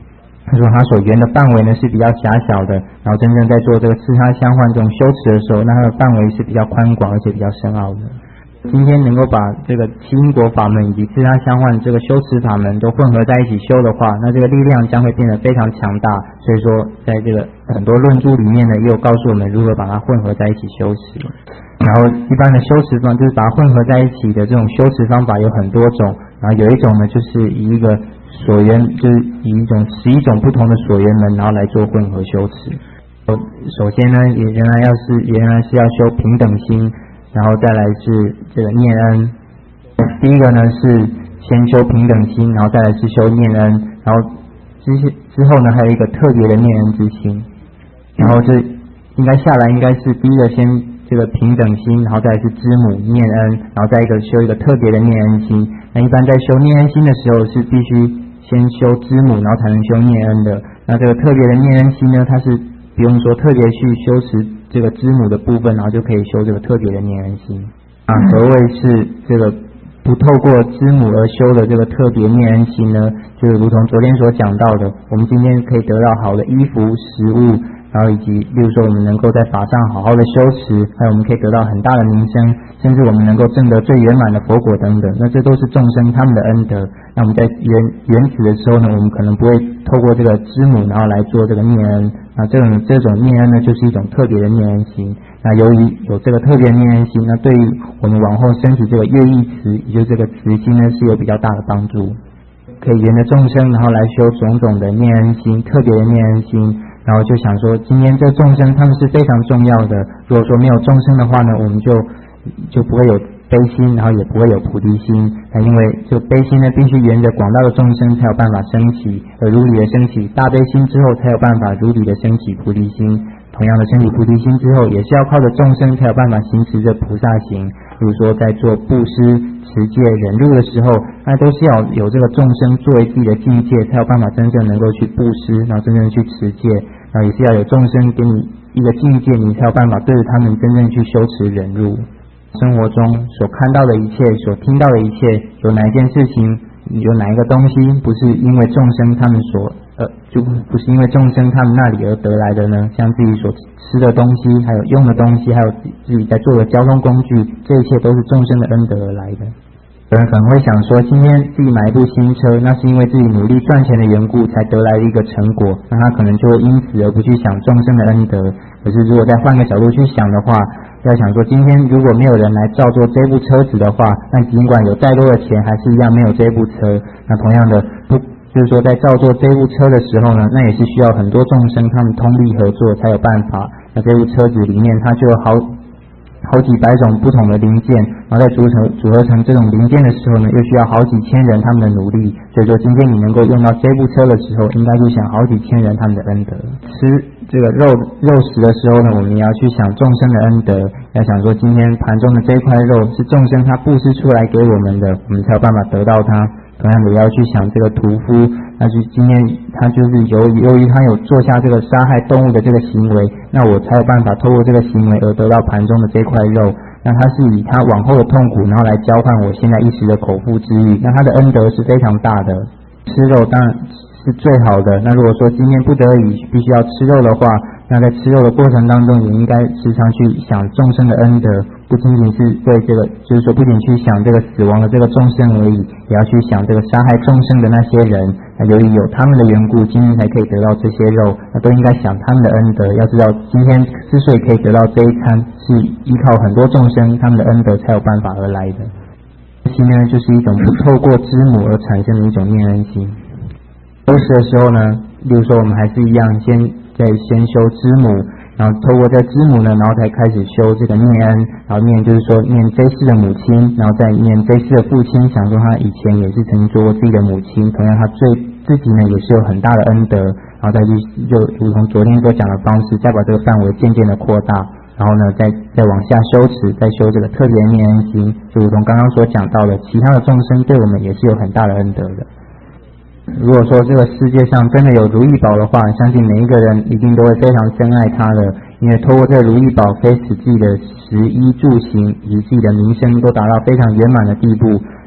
他说他所缘的范围呢是比较狭小的，然后真正在做这个刺他相换这种修持的时候，那它的范围是比较宽广而且比较深奥的。今天能够把这个七因果法门以及刺他相换这个修持法门都混合在一起修的话，那这个力量将会变得非常强大。所以说在这个很多论著里面呢也有告诉我们如何把它混合在一起修持。然后一般的修持方就是把它混合在一起的这种修持方法有很多种，然后有一种呢就是以一个所缘，就是以一种11种不同的所缘门，然后来做混合修持。首先呢原来是要修平等心，然后再来是这个念恩。第一个呢是先修平等心，然后再来是修念恩，然后之后呢还有一个特别的念恩之心。然后这应该是第一个先这个平等心，然后再来是知母念恩，然后再一个修一个特别的念恩心。那一般在修念恩心的时候是必须先修知母，然后才能修念恩的。那这个特别的念恩心呢，它是不用说特别去修持这个知母的部分，然后就可以修这个特别的念恩心。何谓是这个不透过知母而修的这个特别念恩心呢？就是如同昨天所讲到的，我们今天可以得到好的衣服、食物，然后以及例如说我们能够在法上好好的修持，还有我们可以得到很大的名声，甚至我们能够证得最圆满的佛果等等，那这都是众生他们的恩德。那我们在原始的时候呢，我们可能不会透过这个知母然后来做这个念恩，那这种念恩呢就是一种特别的念恩心。那由于有这个特别念恩心，那对于我们往后升起这个乐意慈，也就是这个慈心呢是有比较大的帮助，可以沿着众生然后来修种种的念恩心，特别的念恩心。然后就想说今天这众生他们是非常重要的，如果说没有众生的话呢，我们就不会有悲心，然后也不会有菩提心。那因为就悲心呢必须沿着广大的众生才有办法升起，而如理的升起大悲心之后才有办法如理的升起菩提心。同样的升起菩提心之后，也是要靠着众生才有办法行持着菩萨行。比如说在做布施、持戒、忍辱的时候，那都是要有这个众生作为自己的境界，才有办法真正能够去布施，然后真正去持戒。然后也是要有众生给你一个境界，你才有办法对着他们真正去修持忍辱。生活中所看到的一切，所听到的一切，有哪一件事情，有哪一个东西不是因为众生他们就不是因为众生他们那里而得来的呢？像自己所吃的东西，还有用的东西，还有自己在做的交通工具，这一切都是众生的恩德而来的。有人可能会想说，今天自己买一部新车，那是因为自己努力赚钱的缘故才得来的一个成果，那他可能就会因此而不去想众生的恩德。可是如果再换个角度去想的话，要想说今天如果没有人来造作这部车子的话，那尽管有再多的钱还是一样没有这部车。那同样的就是说在造作这部车的时候呢，那也是需要很多众生他们通力合作才有办法。那这部车子里面它就有好几百种不同的零件，然后在组合成这种零件的时候呢，又需要好几千人他们的努力。所以说今天你能够用到这部车的时候，应该去想好几千人他们的恩德。吃这个肉食的时候呢，我们也要去想众生的恩德，要想说今天盘中的这块肉是众生他布施出来给我们的，我们才有办法得到它。同样的也要去想这个屠夫，那就今天他就是由于他有做下这个杀害动物的这个行为，那我才有办法透过这个行为而得到盘中的这块肉。那他是以他往后的痛苦，然后来交换我现在一时的口腹之欲，那他的恩德是非常大的。吃肉当然是最好的，那如果说今天不得已必须要吃肉的话，那在吃肉的过程当中也应该时常去想众生的恩德，不仅仅是对这个，就是说不仅去想这个死亡的这个众生而已，也要去想这个杀害众生的那些人。那由于有他们的缘故，今天才可以得到这些肉，那都应该想他们的恩德。要知道今天之所以可以得到这一餐，是依靠很多众生他们的恩德才有办法而来的。心呢，就是一种不透过知母而产生的一种念恩心。修持的时候呢，例如说我们还是一样先修知母，然后透过这知母呢，然后才开始修这个念恩，然后念就是说念这世的母亲，然后再念这世的父亲，想说他以前也是曾经做过自己的母亲，同样他自己呢也是有很大的恩德，然后再去就如同昨天所讲的方式，再把这个范围渐渐的扩大，然后呢再往下修持，再修这个特别念恩心，就如同刚刚所讲到的，其他的众生对我们也是有很大的恩德的。如果说这个世界上真的有如意宝的话，相信每一个人一定都会非常深爱它的，因为透过这个如意宝可以使自己的食衣住行以及自己的名声都达到非常圆满的地步。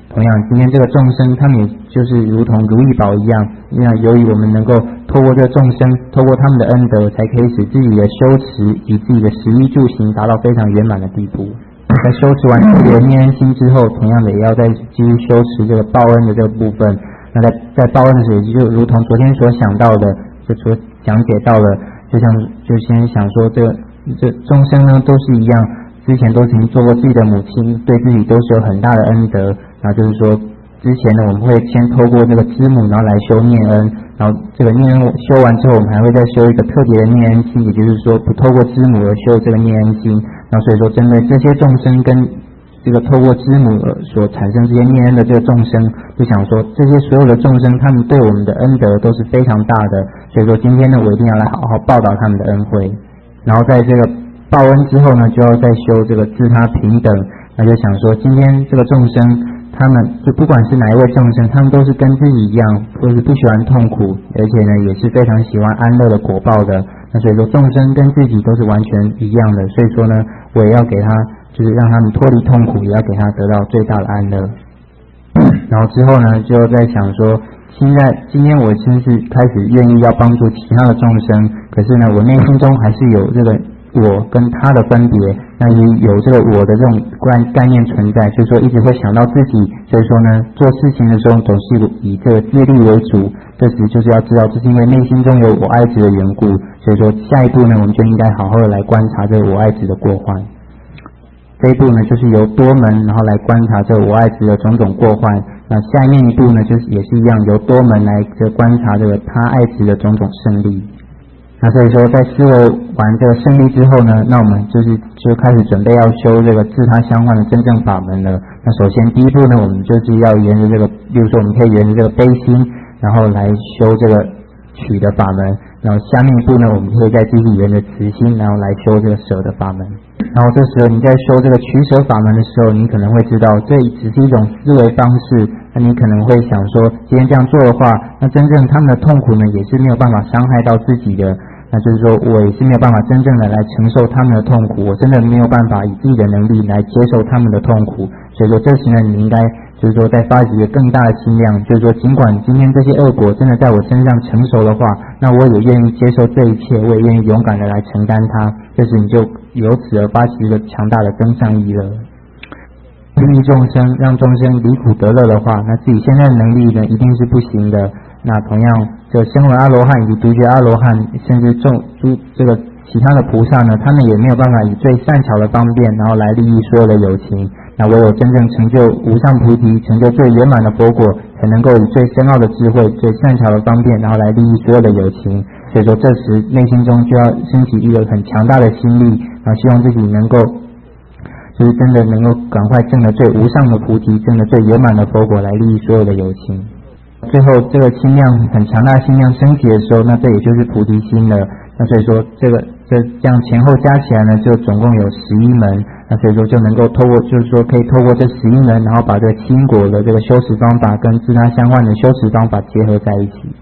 同样，今天这个众生，他们也就是如同如意宝一样，那由于我们能够透过这个众生，透过他们的恩德，才可以使自己的修持以及自己的食衣住行达到非常圆满的地步。在修持完自己的念恩心之后，同样的也要再继续修持这个报恩的这个部分。那在报恩的时候，就如同昨天所想到的，就所讲解到了，就先想说这众生呢都是一样，之前都曾经做过自己的母亲，对自己都是有很大的恩德。然后就是说，之前呢我们会先透过这个知母，然后来修念恩，然后这个念恩修完之后，我们还会再修一个特别的念恩心，也就是说不透过知母而修这个念恩心。然后所以说，针对这些众生跟这个透过知母所产生这些念恩的这个众生，就想说这些所有的众生，他们对我们的恩德都是非常大的。所以说今天呢，我一定要来好好报答他们的恩惠。然后在这个报恩之后呢，就要再修这个自他平等。那就想说，今天这个众生，他们就不管是哪一位众生，他们都是跟自己一样，都是不喜欢痛苦，而且呢也是非常喜欢安乐的果报的。那所以说众生跟自己都是完全一样的，所以说呢，我也要给他，就是让他们脱离痛苦，也要给他得到最大的安乐。然后之后呢，就在想说，今天我真是开始愿意要帮助其他的众生，可是呢，我内心中还是有这个我跟他的分别，那也有这个我的这种概念存在，就是说一直会想到自己，所以说呢，做事情的时候总是以这个自利为主。这时就是要知道，这是因为内心中有我爱子的缘故，所以说下一步呢，我们就应该好好的来观察这个我爱子的过患。这一步呢，就是由多门，然后来观察这个我爱子的种种过患。那下面一步呢，就是也是一样，由多门来观察这个他爱子的种种胜利。那所以说，在思维完这个胜利之后呢，那我们就开始准备要修这个自他相换的真正法门了。那首先第一步呢，我们就是要沿着这个，比如说我们可以沿着这个悲心，然后来修这个取的法门。然后下面一步呢，我们可以再继续沿着慈心，然后来修这个舍的法门。然后这时候你在修这个取舍法门的时候，你可能会知道，这只是一种思维方式。那你可能会想说，今天这样做的话，那真正他们的痛苦呢，也是没有办法伤害到自己的。那就是说我也是没有办法真正的来承受他们的痛苦，我真的没有办法以自己的能力来接受他们的痛苦。所以说这时呢，你应该就是说再发起一个更大的心量，就是说尽管今天这些恶果真的在我身上成熟的话，那我也愿意接受这一切，我也愿意勇敢的来承担它。这时你就由此而发起一个强大的增上意乐。利益众生，让众生离苦得乐的话，那自己现在的能力呢，一定是不行的。那同样，这声闻阿罗汉以及独觉阿罗汉，甚至这个其他的菩萨呢，他们也没有办法以最善巧的方便，然后来利益所有的有情。那唯有真正成就无上菩提，成就最圆满的佛果，才能够以最深奥的智慧、最善巧的方便，然后来利益所有的有情。所以说，这时内心中就要升起一个很强大的心力，然后希望自己能够，就是真的能够赶快证得最无上的菩提，证得最圆满的佛果，来利益所有的有情。最后这个心量很强大的心量升起的时候，那这也就是菩提心了。那所以说这样前后加起来呢，就总共有11门。那所以说就能够透过，就是说可以透过这11门，然后把这个七因果的这个修持方法跟自他相换的修持方法结合在一起。